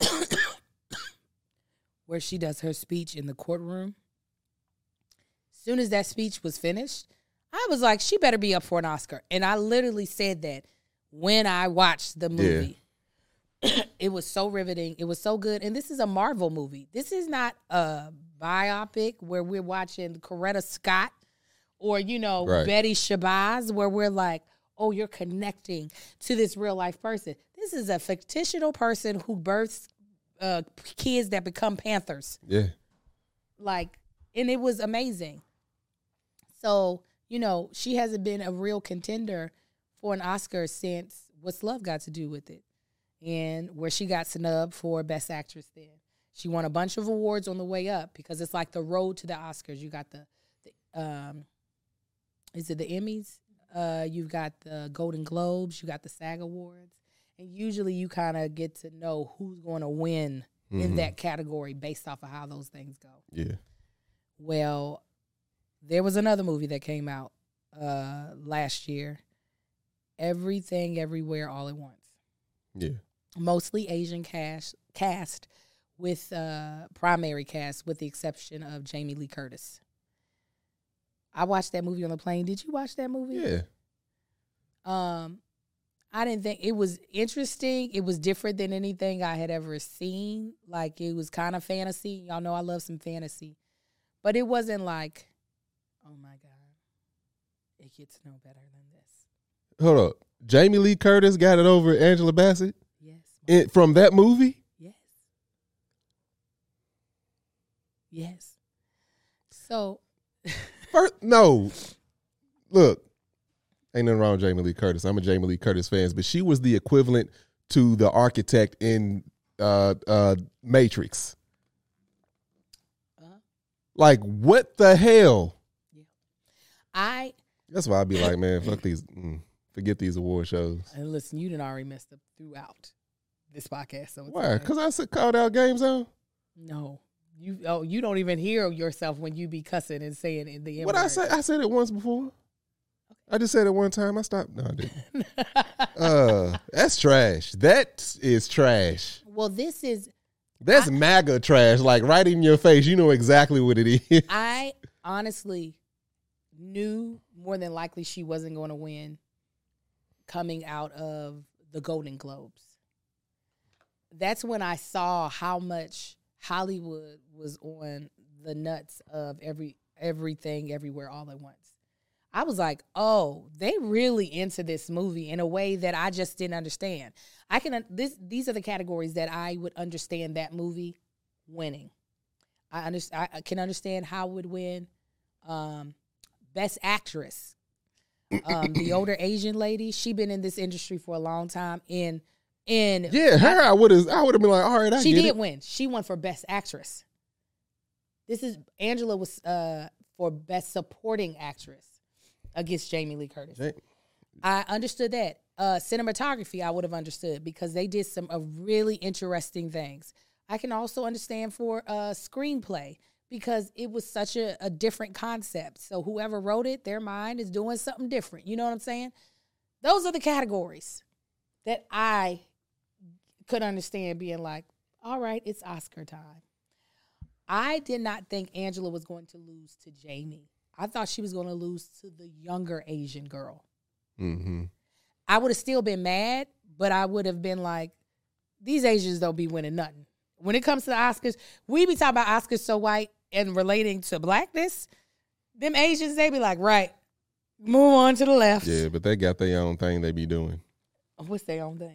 S3: where she does her speech in the courtroom. As soon as that speech was finished, I was like, she better be up for an Oscar. And I literally said that when I watched the movie. Yeah. It was so riveting. It was so good. And this is a Marvel movie. This is not a biopic where we're watching Coretta Scott or, you know, right. Betty Shabazz, where we're like, oh, you're connecting to this real life person. This is a fictional person who births uh, kids that become Panthers.
S4: Yeah.
S3: Like, and it was amazing. So, you know, she hasn't been a real contender for an Oscar since What's Love Got to Do with It? And where she got snubbed for Best Actress then. She won a bunch of awards on the way up because it's like the road to the Oscars. You got the, the um, is it the Emmys? Uh, you've got the Golden Globes. You got the SAG Awards. And usually you kind of get to know who's going to win mm-hmm. in that category based off of how those things go.
S4: Yeah.
S3: Well, there was another movie that came out uh, last year. Everything, Everywhere, All at Once.
S4: Yeah.
S3: Mostly Asian cast, cast with uh, primary cast, with the exception of Jamie Lee Curtis. I watched that movie on the plane. Did you watch that movie?
S4: Yeah.
S3: Um, I didn't think it was interesting. It was different than anything I had ever seen. Like, it was kind of fantasy. Y'all know I love some fantasy. But it wasn't like, oh, my God, it gets no better than this.
S4: Hold up. Jamie Lee Curtis got it over Angela Bassett?
S3: Yes.
S4: It, from that movie?
S3: Yes. Yes. So.
S4: First, no. Look, ain't nothing wrong with Jamie Lee Curtis. I'm a Jamie Lee Curtis fan, but she was the equivalent to the architect in uh, uh, Matrix. Uh-huh. Like, what the hell?
S3: Yeah. I.
S4: That's why I'd be like, man, fuck these. Mm. Forget these award shows.
S3: And listen, you done already messed up throughout this podcast. So
S4: why? Because I said called out Game Zone?
S3: No. You oh, you don't even hear yourself when you be cussing and saying in the
S4: What I say? I said it once before. Okay. I just said it one time. I stopped. No, I didn't. uh, that's trash. That is trash.
S3: Well, this is.
S4: That's
S3: I,
S4: MAGA trash. Like right in your face. You know exactly what it is.
S3: I honestly knew more than likely she wasn't going to win. Coming out of the Golden Globes. That's when I saw how much Hollywood was on the nuts of every everything, everywhere, all at once. I was like, oh, they really into this movie in a way that I just didn't understand. I can this these are the categories that I would understand that movie winning. I understand I can understand how it would win. Um, Best Actress. Um, the older Asian lady, she been in this industry for a long time. And, and
S4: yeah, her I would have I would have been like, all right, I
S3: she
S4: get
S3: did
S4: it.
S3: win. She won for Best Actress. This is Angela was uh, for Best Supporting Actress against Jamie Lee Curtis. Hey. I understood that. Uh, cinematography, I would have understood because they did some uh, really interesting things. I can also understand for uh, screenplay. Because it was such a, a different concept. So whoever wrote it, their mind is doing something different. You know what I'm saying? Those are the categories that I could understand being like, all right, it's Oscar time. I did not think Angela was going to lose to Jamie. I thought she was going to lose to the younger Asian girl.
S4: Mm-hmm.
S3: I would have still been mad, but I would have been like, these Asians don't be winning nothing. When it comes to the Oscars, we be talking about Oscars so white and relating to blackness. Them Asians, they be like, right, move on to the left.
S4: Yeah, but they got their own thing they be doing.
S3: What's their own thing?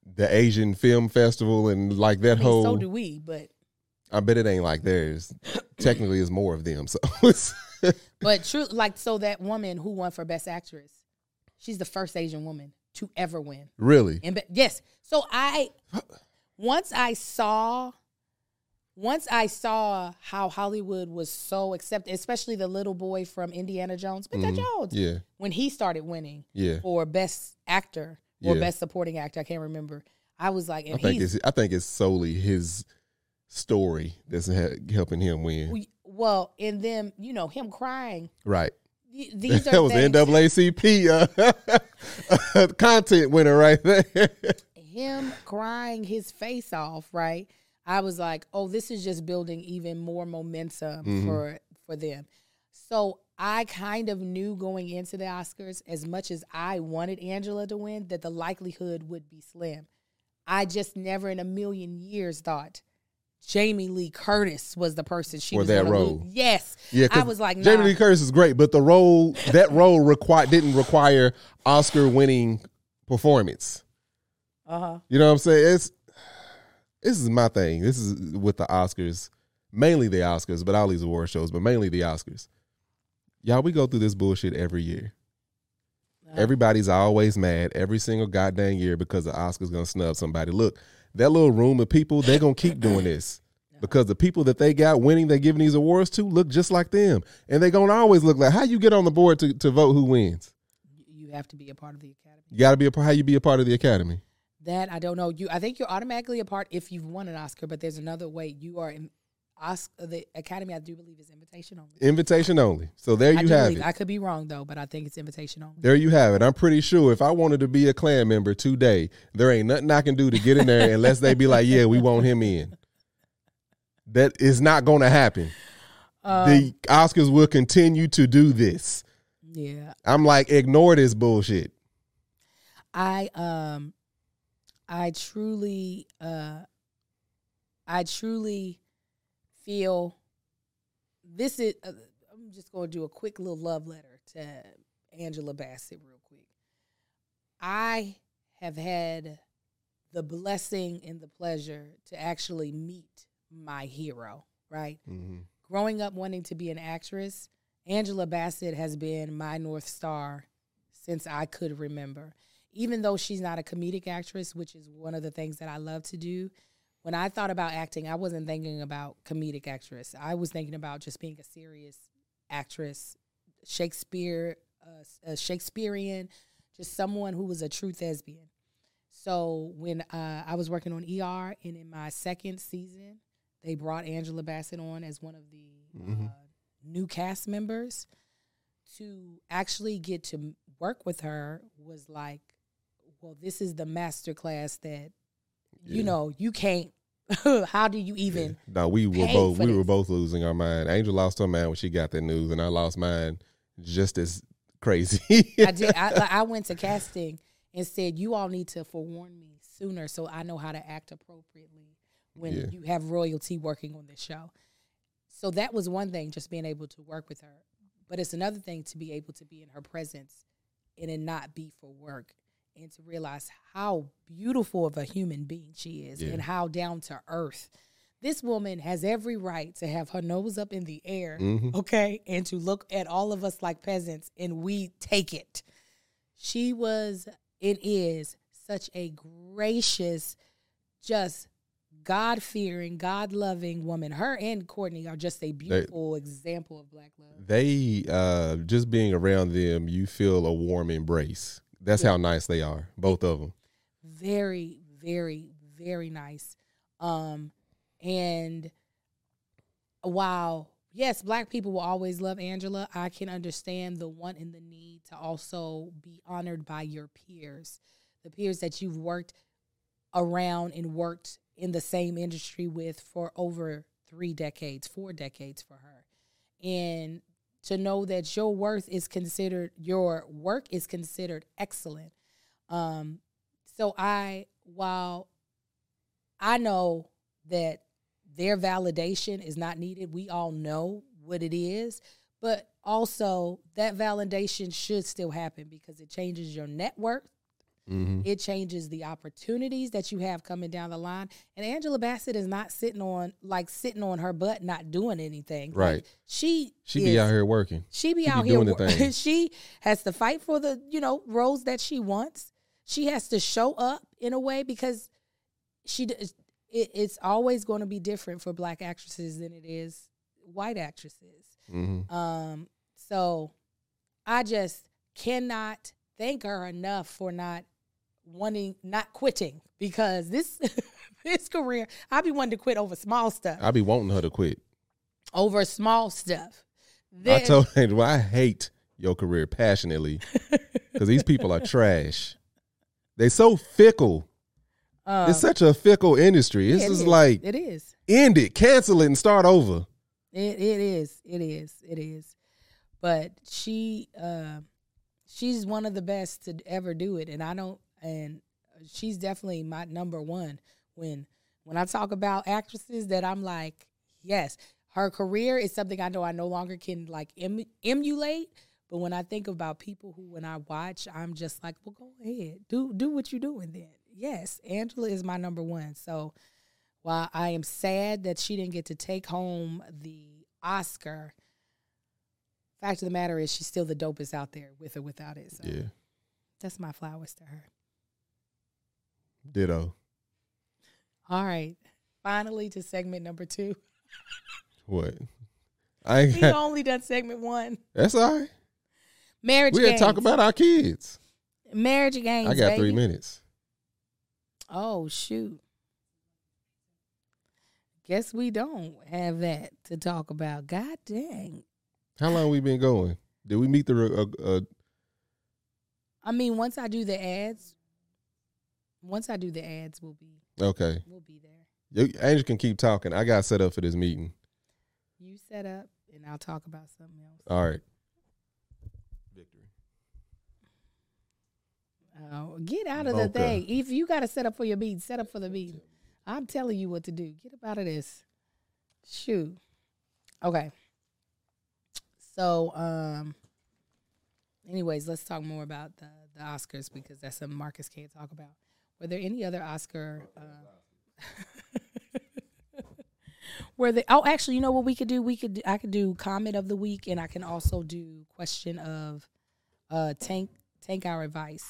S4: the Asian Film Festival and like that
S3: I mean,
S4: whole.
S3: so do we, but
S4: I bet it ain't like theirs. Technically, it's more of them. So, it's
S3: but true, like so that woman who won for Best Actress, she's the first Asian woman to ever win.
S4: Really?
S3: And yes, so I once I saw. Once I saw how Hollywood was so accepted, especially the little boy from Indiana Jones, Peter
S4: Mhm.
S3: Jones,
S4: Yeah.
S3: when he started winning
S4: Yeah.
S3: for Best Actor or
S4: Yeah.
S3: Best Supporting Actor, I can't remember. I was like,
S4: I
S3: and
S4: think
S3: he's
S4: it's I think it's solely his story that's ha- helping him win.
S3: well, in them, you know, him crying.
S4: Right.
S3: th- These are
S4: That was the
S3: things,
S4: N double A C P uh, content winner right there.
S3: him crying his face off, right? I was like, oh, this is just building even more momentum
S4: Mhm.
S3: for for them. So I kind of knew going into the Oscars, as much as I wanted Angela to win, that the likelihood would be slim. I just never in a million years thought Jamie Lee Curtis was the person she
S4: For
S3: was
S4: that
S3: gonna
S4: role.
S3: lose. Yes.
S4: Yeah, 'cause
S3: I was like, nah.
S4: Jamie Lee Curtis is great, but the role that role require didn't require Oscar winning performance.
S3: Uh-huh.
S4: You know what I'm saying? It's this is my thing. This is with the Oscars, mainly the Oscars, but all these award shows, but mainly the Oscars. Y'all, we go through this bullshit every year.
S3: Uh-huh.
S4: Everybody's always mad every single goddamn year because the Oscars gonna snub somebody. Look, that little room of people, they're gonna keep doing this. Because the people that they got winning, they're giving these awards to, look just like them. And they're gonna always look like, how you get on the board to, to vote who wins?
S3: You have to be a part of the Academy.
S4: You gotta be a how you be a part of the Academy.
S3: That I don't know. You, I think you're automatically a part if you've won an Oscar, but there's another way. You are in Oscar. The Academy, I do believe, is invitation only.
S4: Invitation only. So there
S3: I
S4: you
S3: do
S4: have
S3: believe,
S4: it.
S3: I could be wrong though, but I think it's invitation only.
S4: There you have it. I'm pretty sure if I wanted to be a Klan member today, there ain't nothing I can do to get in there unless they be like, yeah, we want him in. That is not going to happen.
S3: Um,
S4: The Oscars will continue to do this.
S3: Yeah,
S4: I'm like, ignore this bullshit.
S3: I um, I truly, uh, I truly feel this is. Uh, I'm just going to do a quick little love letter to Angela Bassett real quick. I have had the blessing and the pleasure to actually meet my hero, right?
S4: Mm-hmm.
S3: Growing up wanting to be an actress, Angela Bassett has been my North Star since I could remember. Even though she's not a comedic actress, which is one of the things that I love to do, when I thought about acting, I wasn't thinking about comedic actress. I was thinking about just being a serious actress, Shakespeare, uh, a Shakespearean, just someone who was a true thespian. So when uh, I was working on E R, and in my second season, they brought Angela Bassett on as one of the
S4: Mm-hmm.
S3: uh, new cast members. To actually get to work with her was like, well, this is the master class that, you
S4: Yeah.
S3: know, you can't. How do you even?
S4: Yeah. No, we were
S3: pay
S4: both
S3: for
S4: we were
S3: this?
S4: both losing our mind. Angel lost her mind when she got that news, and I lost mine just as crazy.
S3: I did. I, like, I went to casting and said, you all need to forewarn me sooner so I know how to act appropriately when
S4: Yeah.
S3: you have royalty working on this show. So that was one thing, just being able to work with her. But it's another thing to be able to be in her presence and it not be for work, and to realize how beautiful of a human being she is
S4: Yeah.
S3: and how down to earth. This woman has every right to have her nose up in the air,
S4: Mhm.
S3: okay, and to look at all of us like peasants, and we take it. She was, it is such a gracious, just God-fearing, God-loving woman. Her and Courtney are just a beautiful example of Black love.
S4: They uh, just being around them, you feel a warm embrace. That's
S3: Yeah.
S4: how nice they are, both of them.
S3: Very, very, very nice. Um, and while, yes, Black people will always love Angela, I can understand the want and the need to also be honored by your peers, the peers that you've worked around and worked in the same industry with for over three decades, four decades for her. And to know that your worth is considered, your work is considered excellent. Um, so I, while I know that their validation is not needed, we all know what it is, but also that validation should still happen because it changes your net worth,
S4: Mm-hmm.
S3: It changes the opportunities that you have coming down the line. And Angela Bassett is not sitting on like sitting on her butt, not doing anything.
S4: Right.
S3: Like, she
S4: She
S3: is,
S4: be out here working.
S3: She be
S4: She
S3: out
S4: be
S3: here.
S4: doing the
S3: wor-
S4: thing.
S3: She has to fight for the, you know, roles that she wants. She has to show up in a way because she d- it, it's always going to be different for black actresses than it is white actresses.
S4: Mm-hmm.
S3: Um, so I just cannot thank her enough for not wanting, not quitting, because this this career, I be wanting to quit over small stuff.
S4: I be wanting her to quit.
S3: Over small stuff.
S4: I
S3: Then,
S4: told her, well, I hate your career passionately because these people are trash. They so fickle.
S3: um,
S4: It's such a fickle industry. It's
S3: yeah, it
S4: just
S3: is.
S4: like,
S3: it is.
S4: end it, cancel it, and start over.
S3: It it is. It is. It is. But she uh, she's one of the best to ever do it, and I don't. And she's definitely my number one. When when I talk about actresses that I'm like, yes, her career is something I know I no longer can like em- emulate. But when I think about people who, when I watch, I'm just like, well, go ahead, do do what you're doing then. Yes, Angela is my number one. So while I am sad that she didn't get to take home the Oscar, fact of the matter is she's still the dopest out there, with or without it. So
S4: Yeah.
S3: that's my flowers to her.
S4: Ditto.
S3: All right. Finally to segment number two.
S4: What? I ain't
S3: We
S4: got,
S3: only done segment one.
S4: that's all right.
S3: Marriage
S4: We
S3: games.
S4: had to talk about our kids.
S3: Marriage games,
S4: I got
S3: baby.
S4: three minutes.
S3: Oh, shoot. Guess we don't have that to talk about. God dang.
S4: How long we been going? Did we meet the? Uh, uh,
S3: I mean, once I do the ads, once I do the ads, we'll be
S4: okay.
S3: we'll be there.
S4: You- Angel can keep talking. I got set up for this meeting.
S3: You set up, and I'll talk about something else.
S4: All right. Victory.
S3: Oh, get out of the
S4: Mocha.
S3: thing. If you got to set up for your meeting, set up for the meeting. I'm telling you what to do. Get up out of this. Shoot. Okay. So, um, anyways, let's talk more about the, the Oscars, because that's something Marcus can't talk about. Were there any other Oscar? Uh, were there? Oh, actually, you know what we could do? We could. I could do comment of the week, and I can also do question of uh, tank tank our advice.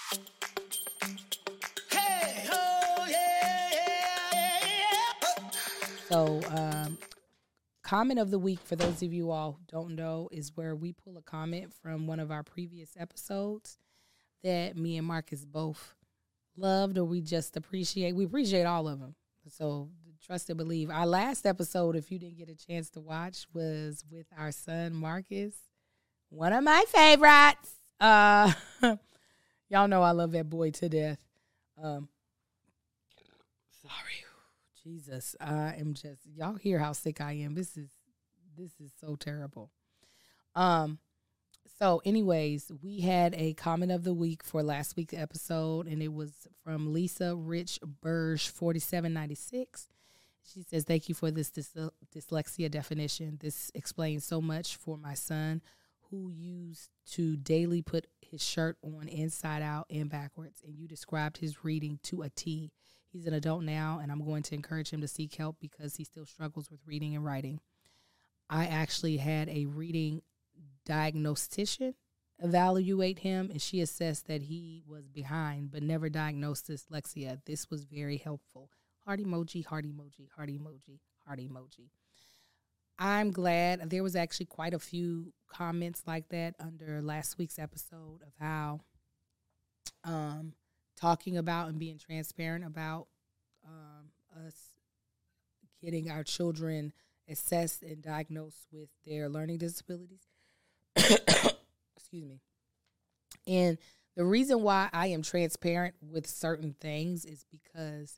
S5: Hey, oh, yeah, yeah, yeah.
S3: So, um, comment of the week, for those of you all who don't know, is where we pull a comment from one of our previous episodes that me and Marcus both loved, or we just appreciate. We appreciate all of them. So, trust and believe. Our last episode, if you didn't get a chance to watch, was with our son Marcus, one of my favorites. Uh, y'all know I love that boy to death. Um, sorry. Jesus, I am just, y'all hear how sick I am. This is, this is so terrible. Um, so anyways, we had a comment of the week for last week's episode, and it was from Lisa Rich Burge forty-seven ninety-six. She says, thank you for this dys- dyslexia definition. This explains so much for my son, who used to daily put his shirt on inside out and backwards, and you described his reading to a T. He's an adult now, and I'm going to encourage him to seek help because he still struggles with reading and writing. I actually had a reading diagnostician evaluate him, and she assessed that he was behind but never diagnosed dyslexia. This was very helpful. Heart emoji, heart emoji, heart emoji, heart emoji. I'm glad there was actually quite a few comments like that under last week's episode of how um, talking about and being transparent about um, us getting our children assessed and diagnosed with their learning disabilities. Excuse me. And the reason why I am transparent with certain things is because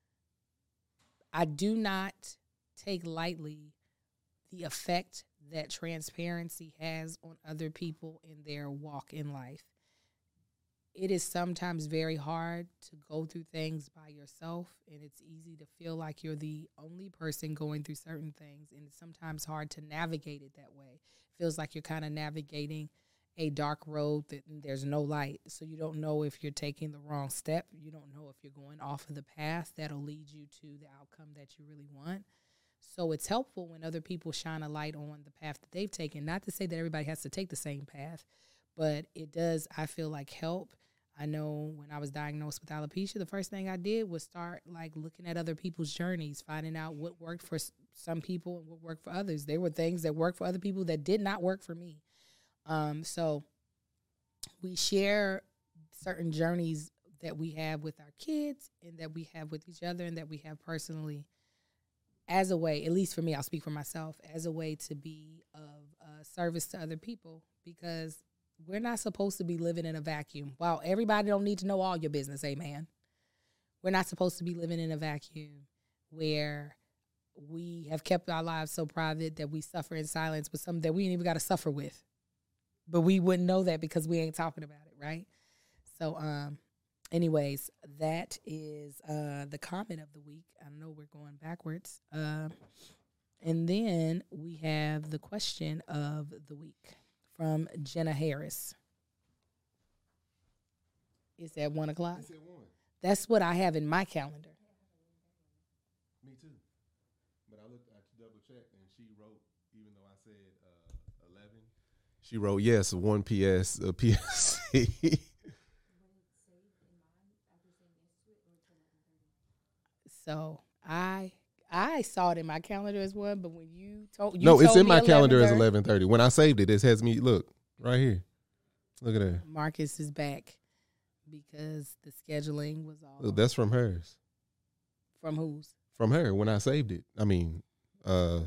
S3: I do not take lightly the effect that transparency has on other people in their walk in life. It is sometimes very hard to go through things by yourself, and it's easy to feel like you're the only person going through certain things, and it's sometimes hard to navigate it that way. It feels like you're kind of navigating a dark road that there's no light. So you don't know if you're taking the wrong step. You don't know if you're going off of the path that'll lead you to the outcome that you really want. So it's helpful when other people shine a light on the path that they've taken. Not to say that everybody has to take the same path, but it does, I feel like, help. I know when I was diagnosed with alopecia, the first thing I did was start like looking at other people's journeys, finding out what worked for s- some people and what worked for others. There were things that worked for other people that did not work for me. Um, so we share certain journeys that we have with our kids and that we have with each other and that we have personally as a way, at least for me, I'll speak for myself, as a way to be of uh, service to other people, because we're not supposed to be living in a vacuum. While everybody don't need to know all your business, amen. We're not supposed to be living in a vacuum where we have kept our lives so private that we suffer in silence with something that we ain't even got to suffer with. But we wouldn't know that because we ain't talking about it, right? So, um, anyways, that is uh, the comment of the week. I know we're going backwards. Uh, and then we have the question of the week from Jenna Harris. Is that one o'clock?
S4: It's at one.
S3: That's what I have in my calendar.
S4: Me too. But I looked, I double checked, and she wrote, even though I said uh, eleven, she wrote, yes, one P S, uh, P S C.
S3: So I I saw it in my calendar as one, but when you told you
S4: no, it's
S3: told
S4: in
S3: me
S4: my calendar as
S3: eleven
S4: eleven thirty. When I saved it, it has me, look, right here. Look at that.
S3: Marcus is back because the scheduling was all
S4: Look, that's from hers.
S3: from whose?
S4: From her when I saved it. I mean, uh,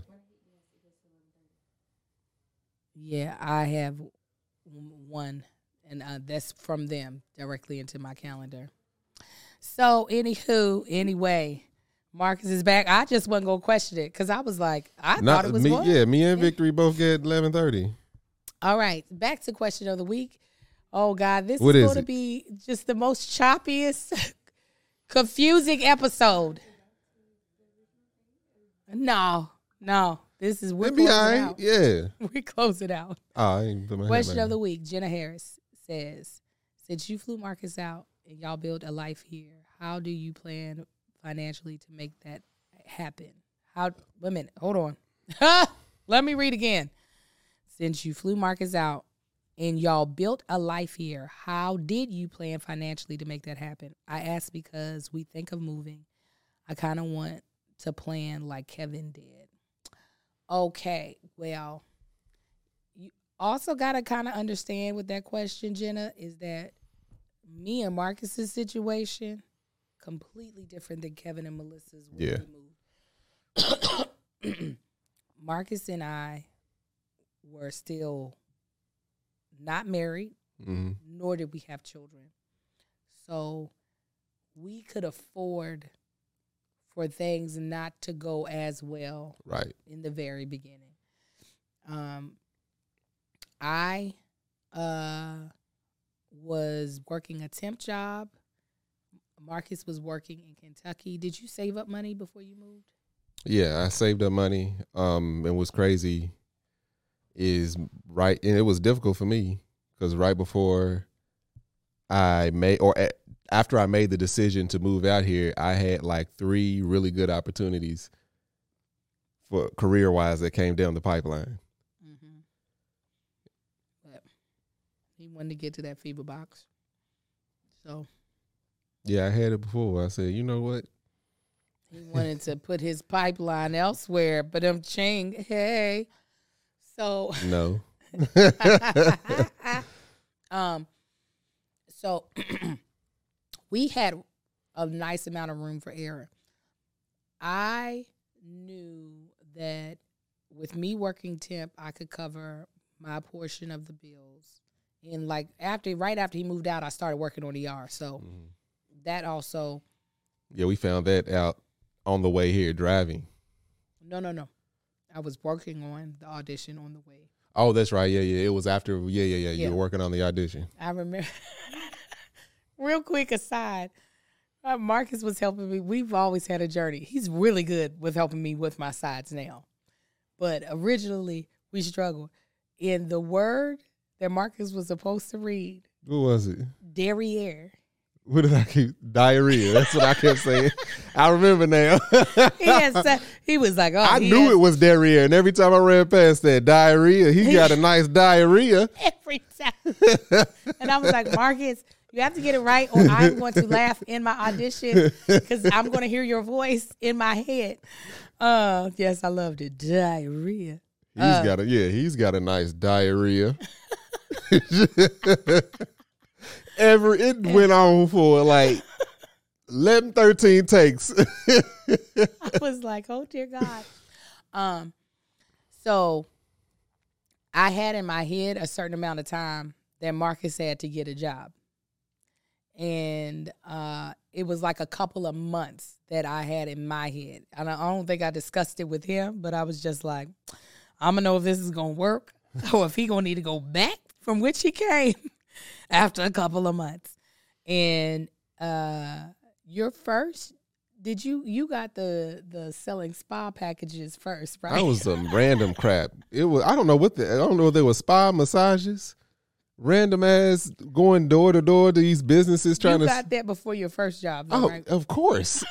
S3: Yeah, I have one, and uh, that's from them directly into my calendar. So, anywho, anyway, Marcus is back. I just wasn't gonna question it because I was like, I
S4: not
S3: thought it was
S4: me.
S3: one.
S4: Yeah, me and Victory both get eleven thirty.
S3: All right, back to question of the week. Oh God, this
S4: What
S3: is
S4: is
S3: going to
S4: it?
S3: be just the most choppiest, confusing episode. No, no, this is we're
S4: It'd be
S3: closing
S4: all right.
S3: out.
S4: Yeah.
S3: We close it out.
S4: Oh, I ain't put my
S3: Question
S4: hand
S3: of the
S4: back.
S3: week. Jenna Harris says, since you flew Marcus out and y'all built a life here, how do you plan financially to make that happen? How? Wait a minute. Hold on. Let me read again. Since you flew Marcus out and y'all built a life here, how did you plan financially to make that happen? I ask because we think of moving. I kind of want to plan like Kevin did. Okay, well, you also got to kind of understand with that question, Jenna, is that me and Marcus's situation completely different than Kevin and Melissa's when
S4: Yeah.
S3: we moved. Marcus and I were still not married,
S4: Mhm.
S3: nor did we have children. So we could afford for things not to go as well
S4: Right.
S3: in the very beginning. Um, I uh, was working a temp job. Marcus was working in Kentucky. Did you save up money before you moved?
S4: Yeah, I saved up money. Um, and what's crazy is right, and it was difficult for me because right before I made, or at, after I made the decision to move out here, I had like three really good opportunities for career wise that came down the pipeline.
S3: Mm-hmm. But he wanted to get to that fever box. So
S4: Yeah, I had it before. I said, you know what?
S3: he wanted to put his pipeline elsewhere, but I'm ching, hey. So
S4: No.
S3: um, so we had a nice amount of room for error. I knew that with me working temp, I could cover my portion of the bills. And like after, right after he moved out, I started working on E R. So
S4: Mhm.
S3: that also,
S4: Yeah, we found that out on the way here driving.
S3: no, no, no. I was working on the audition on the way.
S4: Oh, that's right. Yeah, yeah. It was after. Yeah, yeah, yeah.
S3: Yeah.
S4: You were working on the audition.
S3: I remember. Real quick aside, uh, Marcus was helping me. We've always had a journey. He's really good with helping me with my sides now. But originally, we struggled. And the word that Marcus was supposed to read?
S4: What was it?
S3: Derriere.
S4: What did I keep? Diarrhea. That's what I kept saying. I remember now.
S3: He had said, he was like, oh,
S4: I
S3: he
S4: knew
S3: has-
S4: it was diarrhea, and every time I ran past that diarrhea, he got a nice diarrhea.
S3: every time. And I was like, Marcus, you have to get it right, or I'm going to laugh in my audition because I'm going to hear your voice in my head. Uh, yes, I loved it. Diarrhea.
S4: He's
S3: Uh,
S4: got a yeah. He's got a nice diarrhea. Ever it went on for like eleven, thirteen takes.
S3: I was like, oh dear God. Um, so I had in my head a certain amount of time that Marcus had to get a job. And uh, it was like a couple of months that I had in my head. And I don't think I discussed it with him, but I was just like, I'm going to know if this is going to work or if he going to need to go back from which he came after a couple of months. And uh, your first, did you, you got the, the selling spa packages first, right?
S4: That was some random crap. It was I don't know what the I don't know if they were spa massages. Random ass going door to door to these businesses trying
S3: you
S4: to
S3: got that before your first job, though,
S4: Oh,
S3: right?
S4: of course.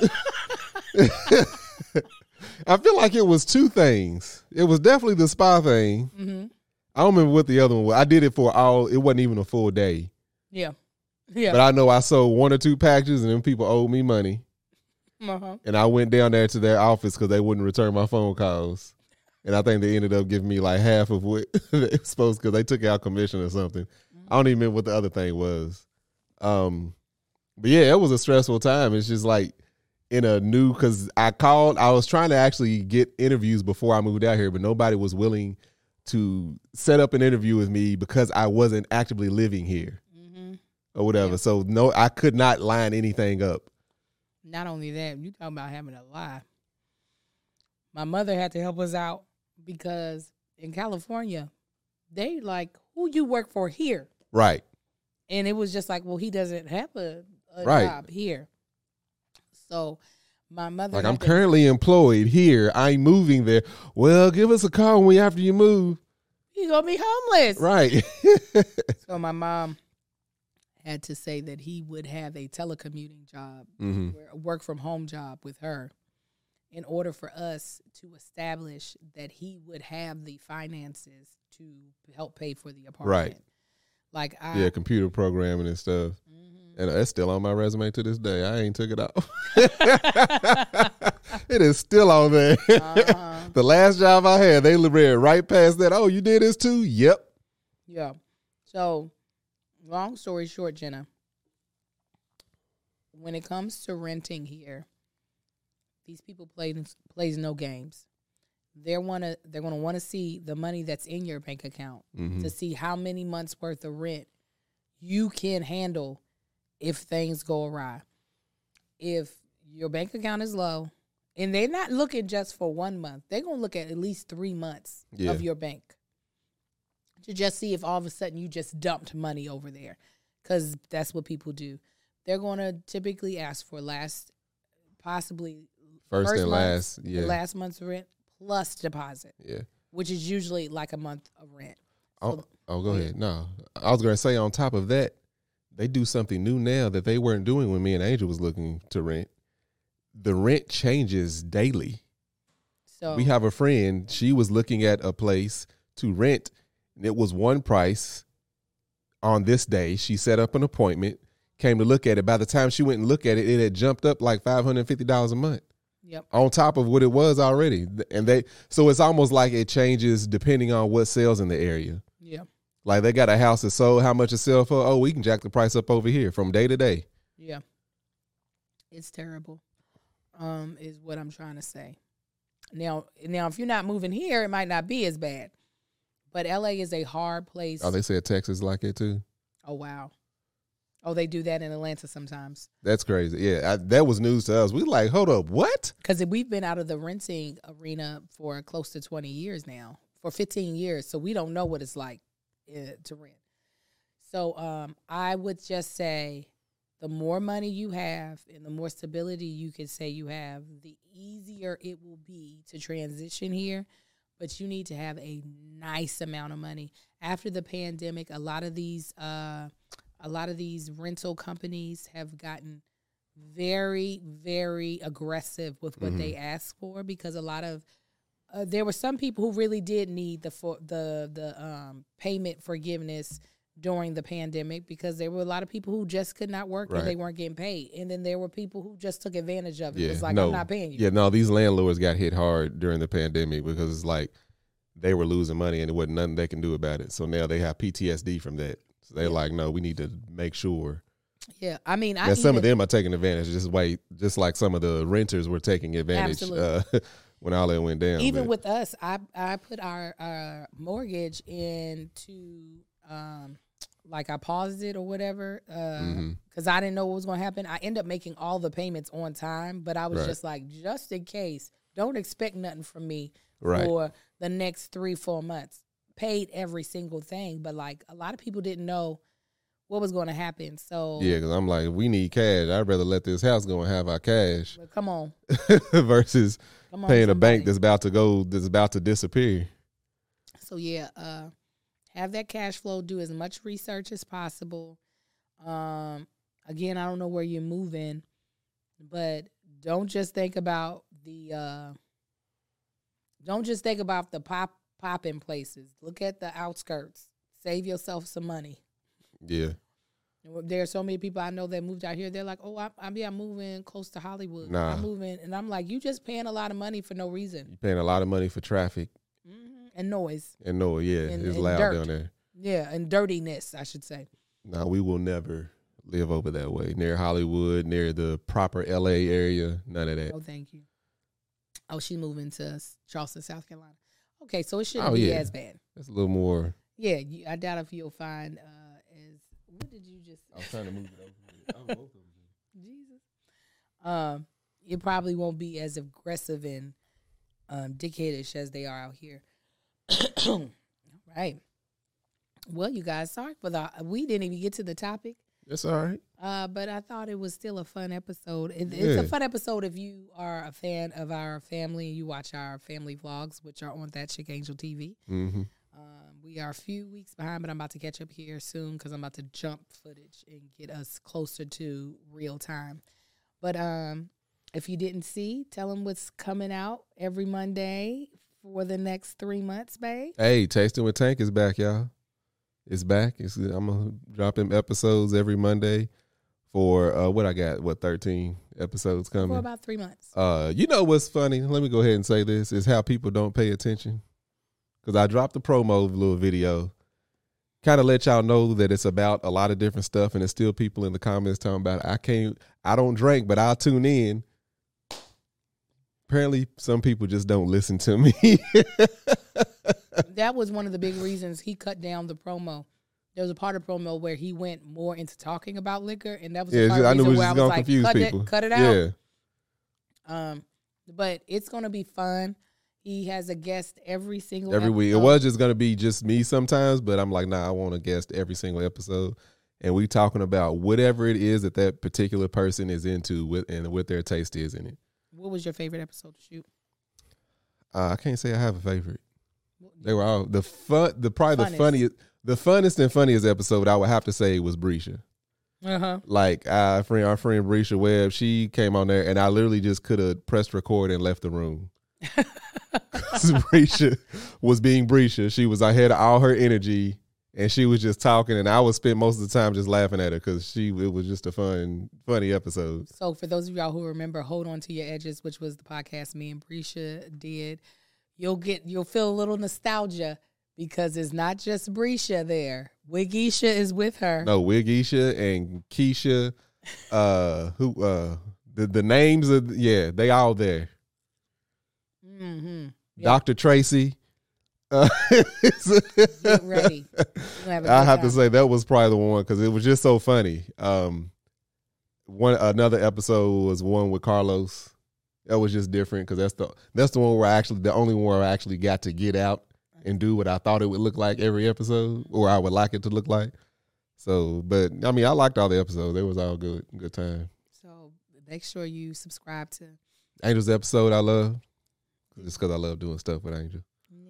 S4: I feel like it was two things. It was definitely the spa thing.
S3: Mm-hmm.
S4: I don't remember what the other one was. I did it for all. It wasn't even a full day.
S3: Yeah. Yeah.
S4: But I know I sold one or two packages, and then people owed me money.
S3: Uh-huh.
S4: And I went down there to their office because they wouldn't return my phone calls. And I think they ended up giving me like half of what they were supposed because they took out commission or something. I don't even remember what the other thing was. Um, but yeah, it was a stressful time. It's just like in a new, because I called, I was trying to actually get interviews before I moved out here, but nobody was willing to set up an interview with me because I wasn't actively living here
S3: Mm-hmm.
S4: or whatever.
S3: Yeah.
S4: So no, I could not line anything up.
S3: Not only that, you talking about having a lie. My mother had to help us out because in California, they like, who you work for here?
S4: Right.
S3: And it was just like, well, he doesn't have a, a
S4: Right.
S3: job here. So my mother
S4: Like
S3: had
S4: I'm
S3: to-
S4: currently employed here. I'm moving there. Well, give us a call when after you move.
S3: He's gonna be homeless.
S4: Right.
S3: So my mom had to say that he would have a telecommuting job,
S4: hmm
S3: a work from home job with her, in order for us to establish that he would have the finances to help pay for the apartment.
S4: Right.
S3: Like I,
S4: Yeah, computer programming and stuff.
S3: Mhm.
S4: And it's still on my resume to this day. I ain't took it off. It is still on there.
S3: Uh-huh.
S4: The last job I had, they read right past that. Oh, you did this too? Yep.
S3: Yeah. So, long story short, Jenna, when it comes to renting here, these people play plays no games. They're wanna they're gonna want to see the money that's in your bank account
S4: Mhm.
S3: to see how many months worth of rent you can handle if things go awry. If your bank account is low, and they're not looking just for one month, they're gonna look at at least three months
S4: Yeah.
S3: of your bank to just see if all of a sudden you just dumped money over there, because that's what people do. They're going to typically ask for last, possibly
S4: First, and
S3: month's-
S4: last. Yeah.
S3: the last month's rent plus deposit,
S4: yeah.
S3: which is usually like a month of rent.
S4: Oh, oh, go ahead. No, I was going to say on top of that, they do something new now that they weren't doing when me and Angel was looking to rent. The rent changes daily.
S3: So
S4: We have a friend, she was looking at a place to rent, and it was one price on this day. She set up an appointment, came to look at it. By the time she went and looked at it, it had jumped up like five hundred fifty dollars a month
S3: yep,
S4: on top of what it was already. And they, so it's almost like it changes depending on what sells in the area.
S3: yep,
S4: Like they got a house that sold, how much it sell for? Oh, we can jack the price up over here from day to day.
S3: yeah. It's terrible. Um, is what I'm trying to say. Now, now, if you're not moving here, it might not be as bad. But L A is a hard place.
S4: Oh, they said Texas like it too.
S3: Oh, wow. Oh, they do that in Atlanta sometimes.
S4: That's crazy. Yeah, I, that was news to us. We like, hold up, what?
S3: Because we've been out of the renting arena for close to twenty years now, for fifteen years. So we don't know what it's like uh, to rent. So um, I would just say the more money you have and the more stability you can say you have, the easier it will be to transition here. but you need to have a nice amount of money. After the pandemic, a lot of these uh, a lot of these rental companies have gotten very, very aggressive with what mm-hmm. they ask for, because a lot of uh, there were some people who really did need the for, the the um, payment forgiveness during the pandemic, because there were a lot of people who just could not work right. and they weren't getting paid. And then there were people who just took advantage of it.
S4: Yeah,
S3: it was like,
S4: no,
S3: I'm not paying you.
S4: Yeah, no, these landlords got hit hard during the pandemic because it's like they were losing money and there wasn't nothing they can do about it. So now they have P T S D from that. So they're yeah. like, no, we need to make sure.
S3: Yeah, I mean, I
S4: now,
S3: even,
S4: some of them are taking advantage, just wait, just like some of the renters were taking advantage uh, when all that went down.
S3: Even
S4: but.
S3: with us, I I put our uh, mortgage into, um, like I paused it or whatever, because uh, mm-hmm. I didn't know what was going to happen. I ended up making all the payments on time, but I was right. just like, just in case, don't expect nothing from me right. for the next three, four months. Paid every single thing, but like a lot of people didn't know what was going to happen. So
S4: yeah, because I'm like, we need cash. I'd rather let this house go and have our cash.
S3: But come on,
S4: versus
S3: come on,
S4: paying
S3: somebody.
S4: a bank that's about to go, that's about to disappear.
S3: So yeah, uh, have that cash flow. Do as much research as possible. Um, again, I don't know where you're moving, but don't just think about the. Uh, don't just think about the pop popping places. Look at the outskirts. Save yourself some money.
S4: Yeah.
S3: There are so many people I know that moved out here. They're like, oh, I, I mean, I'm moving close to Hollywood.
S4: Nah.
S3: I'm moving. And I'm like, you just paying a lot of money for no reason.
S4: You're paying a lot of money for traffic.
S3: Mm-hmm. And noise.
S4: And noise, yeah.
S3: And,
S4: it's
S3: and
S4: loud
S3: dirt.
S4: down there.
S3: Yeah, and dirtiness, I should say.
S4: No, we will never live over that way. Near Hollywood, near the proper L A area, none of that.
S3: Oh, thank you. Oh, she's moving to Charleston, South Carolina. Okay, so it shouldn't
S4: oh,
S3: be
S4: yeah.
S3: as bad.
S4: It's a little more.
S3: Yeah, you, I doubt if you'll find uh, as. What did you just?
S4: I was trying to move it over. Oh, both of them.
S3: Jesus. Um, it probably won't be as aggressive and um, dictatorish as they are out here. All right. Well, you guys, sorry for the. We didn't even get to the topic.
S4: That's all right.
S3: Uh, but I thought it was still a fun episode. It,
S4: yeah.
S3: It's a fun episode if you are a fan of our family and you watch our family vlogs, which are on That Chick Angel T V.
S4: Mm-hmm.
S3: Um, we are a few weeks behind, but I'm about to catch up here soon because I'm about to jump footage and get us closer to real time. But um, if you didn't see, tell them what's coming out every Monday for the next three months, babe.
S4: Hey, Tasting with Tank is back, y'all. It's back. It's, I'm going to drop them episodes every Monday for, uh, what I got, what, thirteen episodes coming?
S3: For about three months.
S4: Uh, you know what's funny? Let me go ahead and say this, is how people don't pay attention. Because I dropped the promo little video, kind of let y'all know that it's about a lot of different stuff, and there's still people in the comments talking about, I can't, I don't drink, but I'll tune in. Apparently, some people just don't listen to me.
S3: That was one of the big reasons he cut down the promo. There was a part of promo where he went more into talking about liquor, and that was
S4: yeah,
S3: the part
S4: I knew it was
S3: where I was
S4: gonna
S3: like,
S4: confuse
S3: cut
S4: people.
S3: it, cut it out.
S4: Yeah.
S3: Um, but it's gonna be fun. He has a guest every single
S4: every
S3: episode.
S4: week. It was just gonna be just me sometimes, but I'm like, nah, I want a guest every single episode, and we talking about whatever it is that that particular person is into with and what their taste is in it.
S3: What was your favorite episode to shoot?
S4: Uh, I can't say I have a favorite. They were all the fun. The probably
S3: Funnest.
S4: the funniest, the funnest and funniest episode I would have to say was Brescia.
S3: Uh huh.
S4: Like our friend, our friend Brescia Webb, she came on there, and I literally just could have pressed record and left the room. Brescia was being Brescia. She was, I had all her energy, and she was just talking, and I would spend most of the time just laughing at her because she, it was just a fun, funny episode.
S3: So for those of y'all who remember, Hold On to Your Edges, which was the podcast me and Brescia did, you'll get, you'll feel a little nostalgia because it's not just Brescia there. Wigisha is with her.
S4: No, Wigisha and Keisha, uh, who, uh, the the names of, yeah, they all there.
S3: Mm-hmm. Yep.
S4: Doctor Tracy. Uh,
S3: Get ready. Have
S4: I have time. to say that was probably the one because it was just so funny. Um, one another episode was one with Carlos. That was just different because that's the that's the one where I actually the only one where I actually got to get out and do what I thought it would look like every episode, or I would like it to look like. So, but I mean, I liked all the episodes. They was all good, good time.
S3: So make sure you subscribe to
S4: Angel's episode. I love just because I love doing stuff with Angel.
S3: Yeah.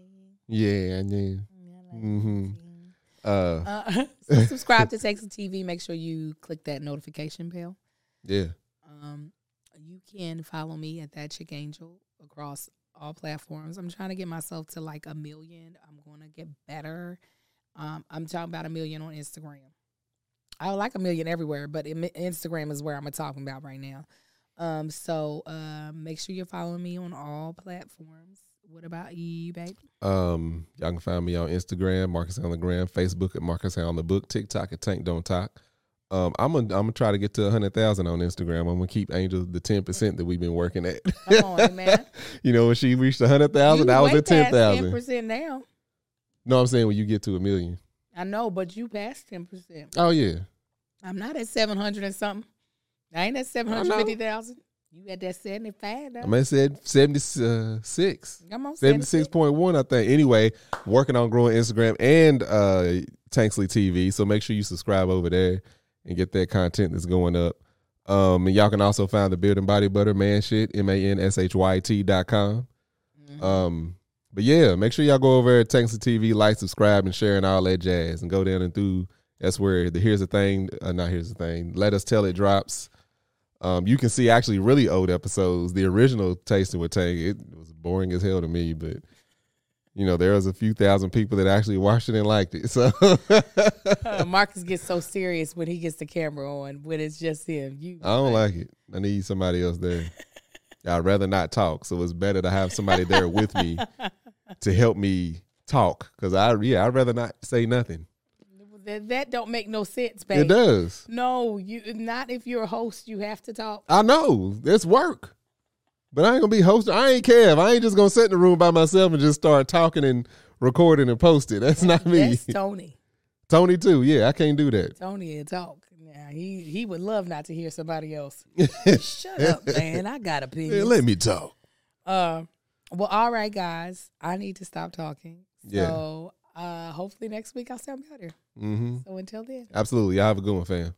S4: Yeah, yeah. Mm-hmm. Uh,
S3: Uh, so subscribe to Texas T V. Make sure you click that notification bell.
S4: yeah.
S3: Um, you can follow me at That Chick Angel across all platforms. I'm trying to get myself to like a million. I'm going to get better. Um, I'm talking about a million on Instagram. I would like a million everywhere, but in- Instagram is where I'm talking about right now. Um, so uh, make sure you're following me on all platforms. What about you, babe?
S4: Um, y'all can find me on Instagram, Marcus on the Gram, Facebook at Marcus on the Book, TikTok at Tank Don't Talk. Um, I'm gonna I'm gonna try to get to a hundred thousand on Instagram. I'm gonna keep Angel the ten percent that we've been working at.
S3: Come on, man.
S4: You know, when she reached a hundred thousand, I was at ten
S3: ten
S4: thousand.
S3: percent now.
S4: No, I'm saying when you get to a million.
S3: I know, but you passed ten percent.
S4: Oh yeah.
S3: I'm not at seven hundred and something. I ain't at seven hundred fifty thousand. You at that seventy-five, though.
S4: I mean, said seventy-six.
S3: Come on,
S4: seventy-six point one, I think. Anyway, working on growing Instagram and uh, Tanksley T V. So make sure you subscribe over there and get that content that's going up. Um, and y'all can also find the Beard and Body Butter Man Shit, M A N S H Y T dot com. Mm-hmm. Um, but yeah, make sure y'all go over at Tanksley T V, like, subscribe, and share and all that jazz. And go down and through. That's where the Here's the Thing, uh, not Here's the Thing, Let Us Tell It drops. Um, you can see actually really old episodes. The original Tasting with Tank, it was boring as hell to me, but you know, there was a few thousand people that actually watched it and liked it. So
S3: uh, Marcus gets so serious when he gets the camera on, when it's just him. You,
S4: I don't like it. I need somebody else there. I'd rather not talk, so it's better to have somebody there with me to help me talk. Because I, yeah, I'd rather not say nothing.
S3: That, that don't make no sense, babe.
S4: It does.
S3: No, you not if you're a host, you have to talk.
S4: I know. It's work. But I ain't going to be hosting. I ain't care. I ain't just going to sit in the room by myself and just start talking and recording and posting. That's not me.
S3: That's Tony.
S4: Tony, too. Yeah, I can't do that.
S3: Tony and talk. Now, he, he would love not to hear somebody else. Shut up, man. I got opinions.
S4: Yeah, let me talk.
S3: Uh, well, all right, guys. I need to stop talking.
S4: Yeah.
S3: So uh, hopefully next week I'll sound better.
S4: Mm-hmm.
S3: So until then.
S4: Absolutely. Y'all have a good one, fam.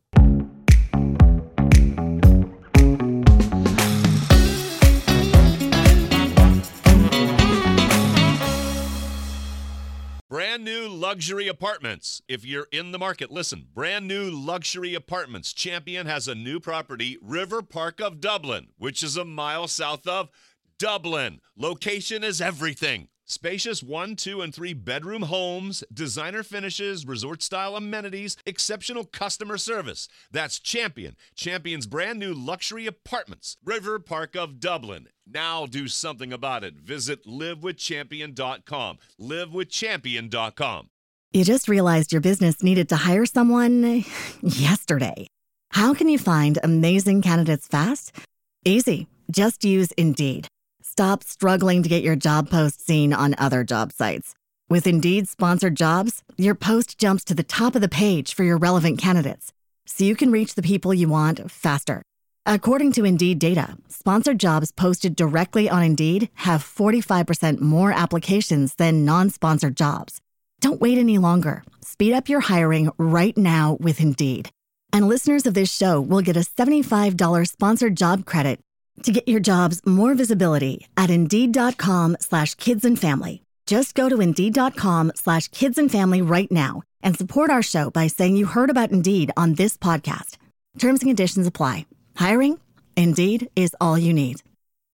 S1: Brand new luxury apartments. If you're in the market, listen. Brand new luxury apartments. Champion has a new property, River Park of Dublin, which is a mile south of Dublin. Location is everything. Spacious one, two, and three bedroom homes, designer finishes, resort-style amenities, exceptional customer service. That's Champion. Champion's brand new luxury apartments, River Park of Dublin. Now do something about it. Visit live with champion dot com. live with champion dot com.
S6: You just realized your business needed to hire someone yesterday. How can you find amazing candidates fast? Easy. Just use Indeed. Stop struggling to get your job post seen on other job sites. With Indeed sponsored jobs, your post jumps to the top of the page for your relevant candidates, so you can reach the people you want faster. According to Indeed data, sponsored jobs posted directly on Indeed have forty-five percent more applications than non-sponsored jobs. Don't wait any longer. Speed up your hiring right now with Indeed. And listeners of this show will get a seventy-five dollars sponsored job credit to get your jobs more visibility at Indeed.com slash kids and family. Just go to Indeed.com slash kids and family right now and support our show by saying you heard about Indeed on this podcast. Terms and conditions apply. Hiring? Indeed is all you need.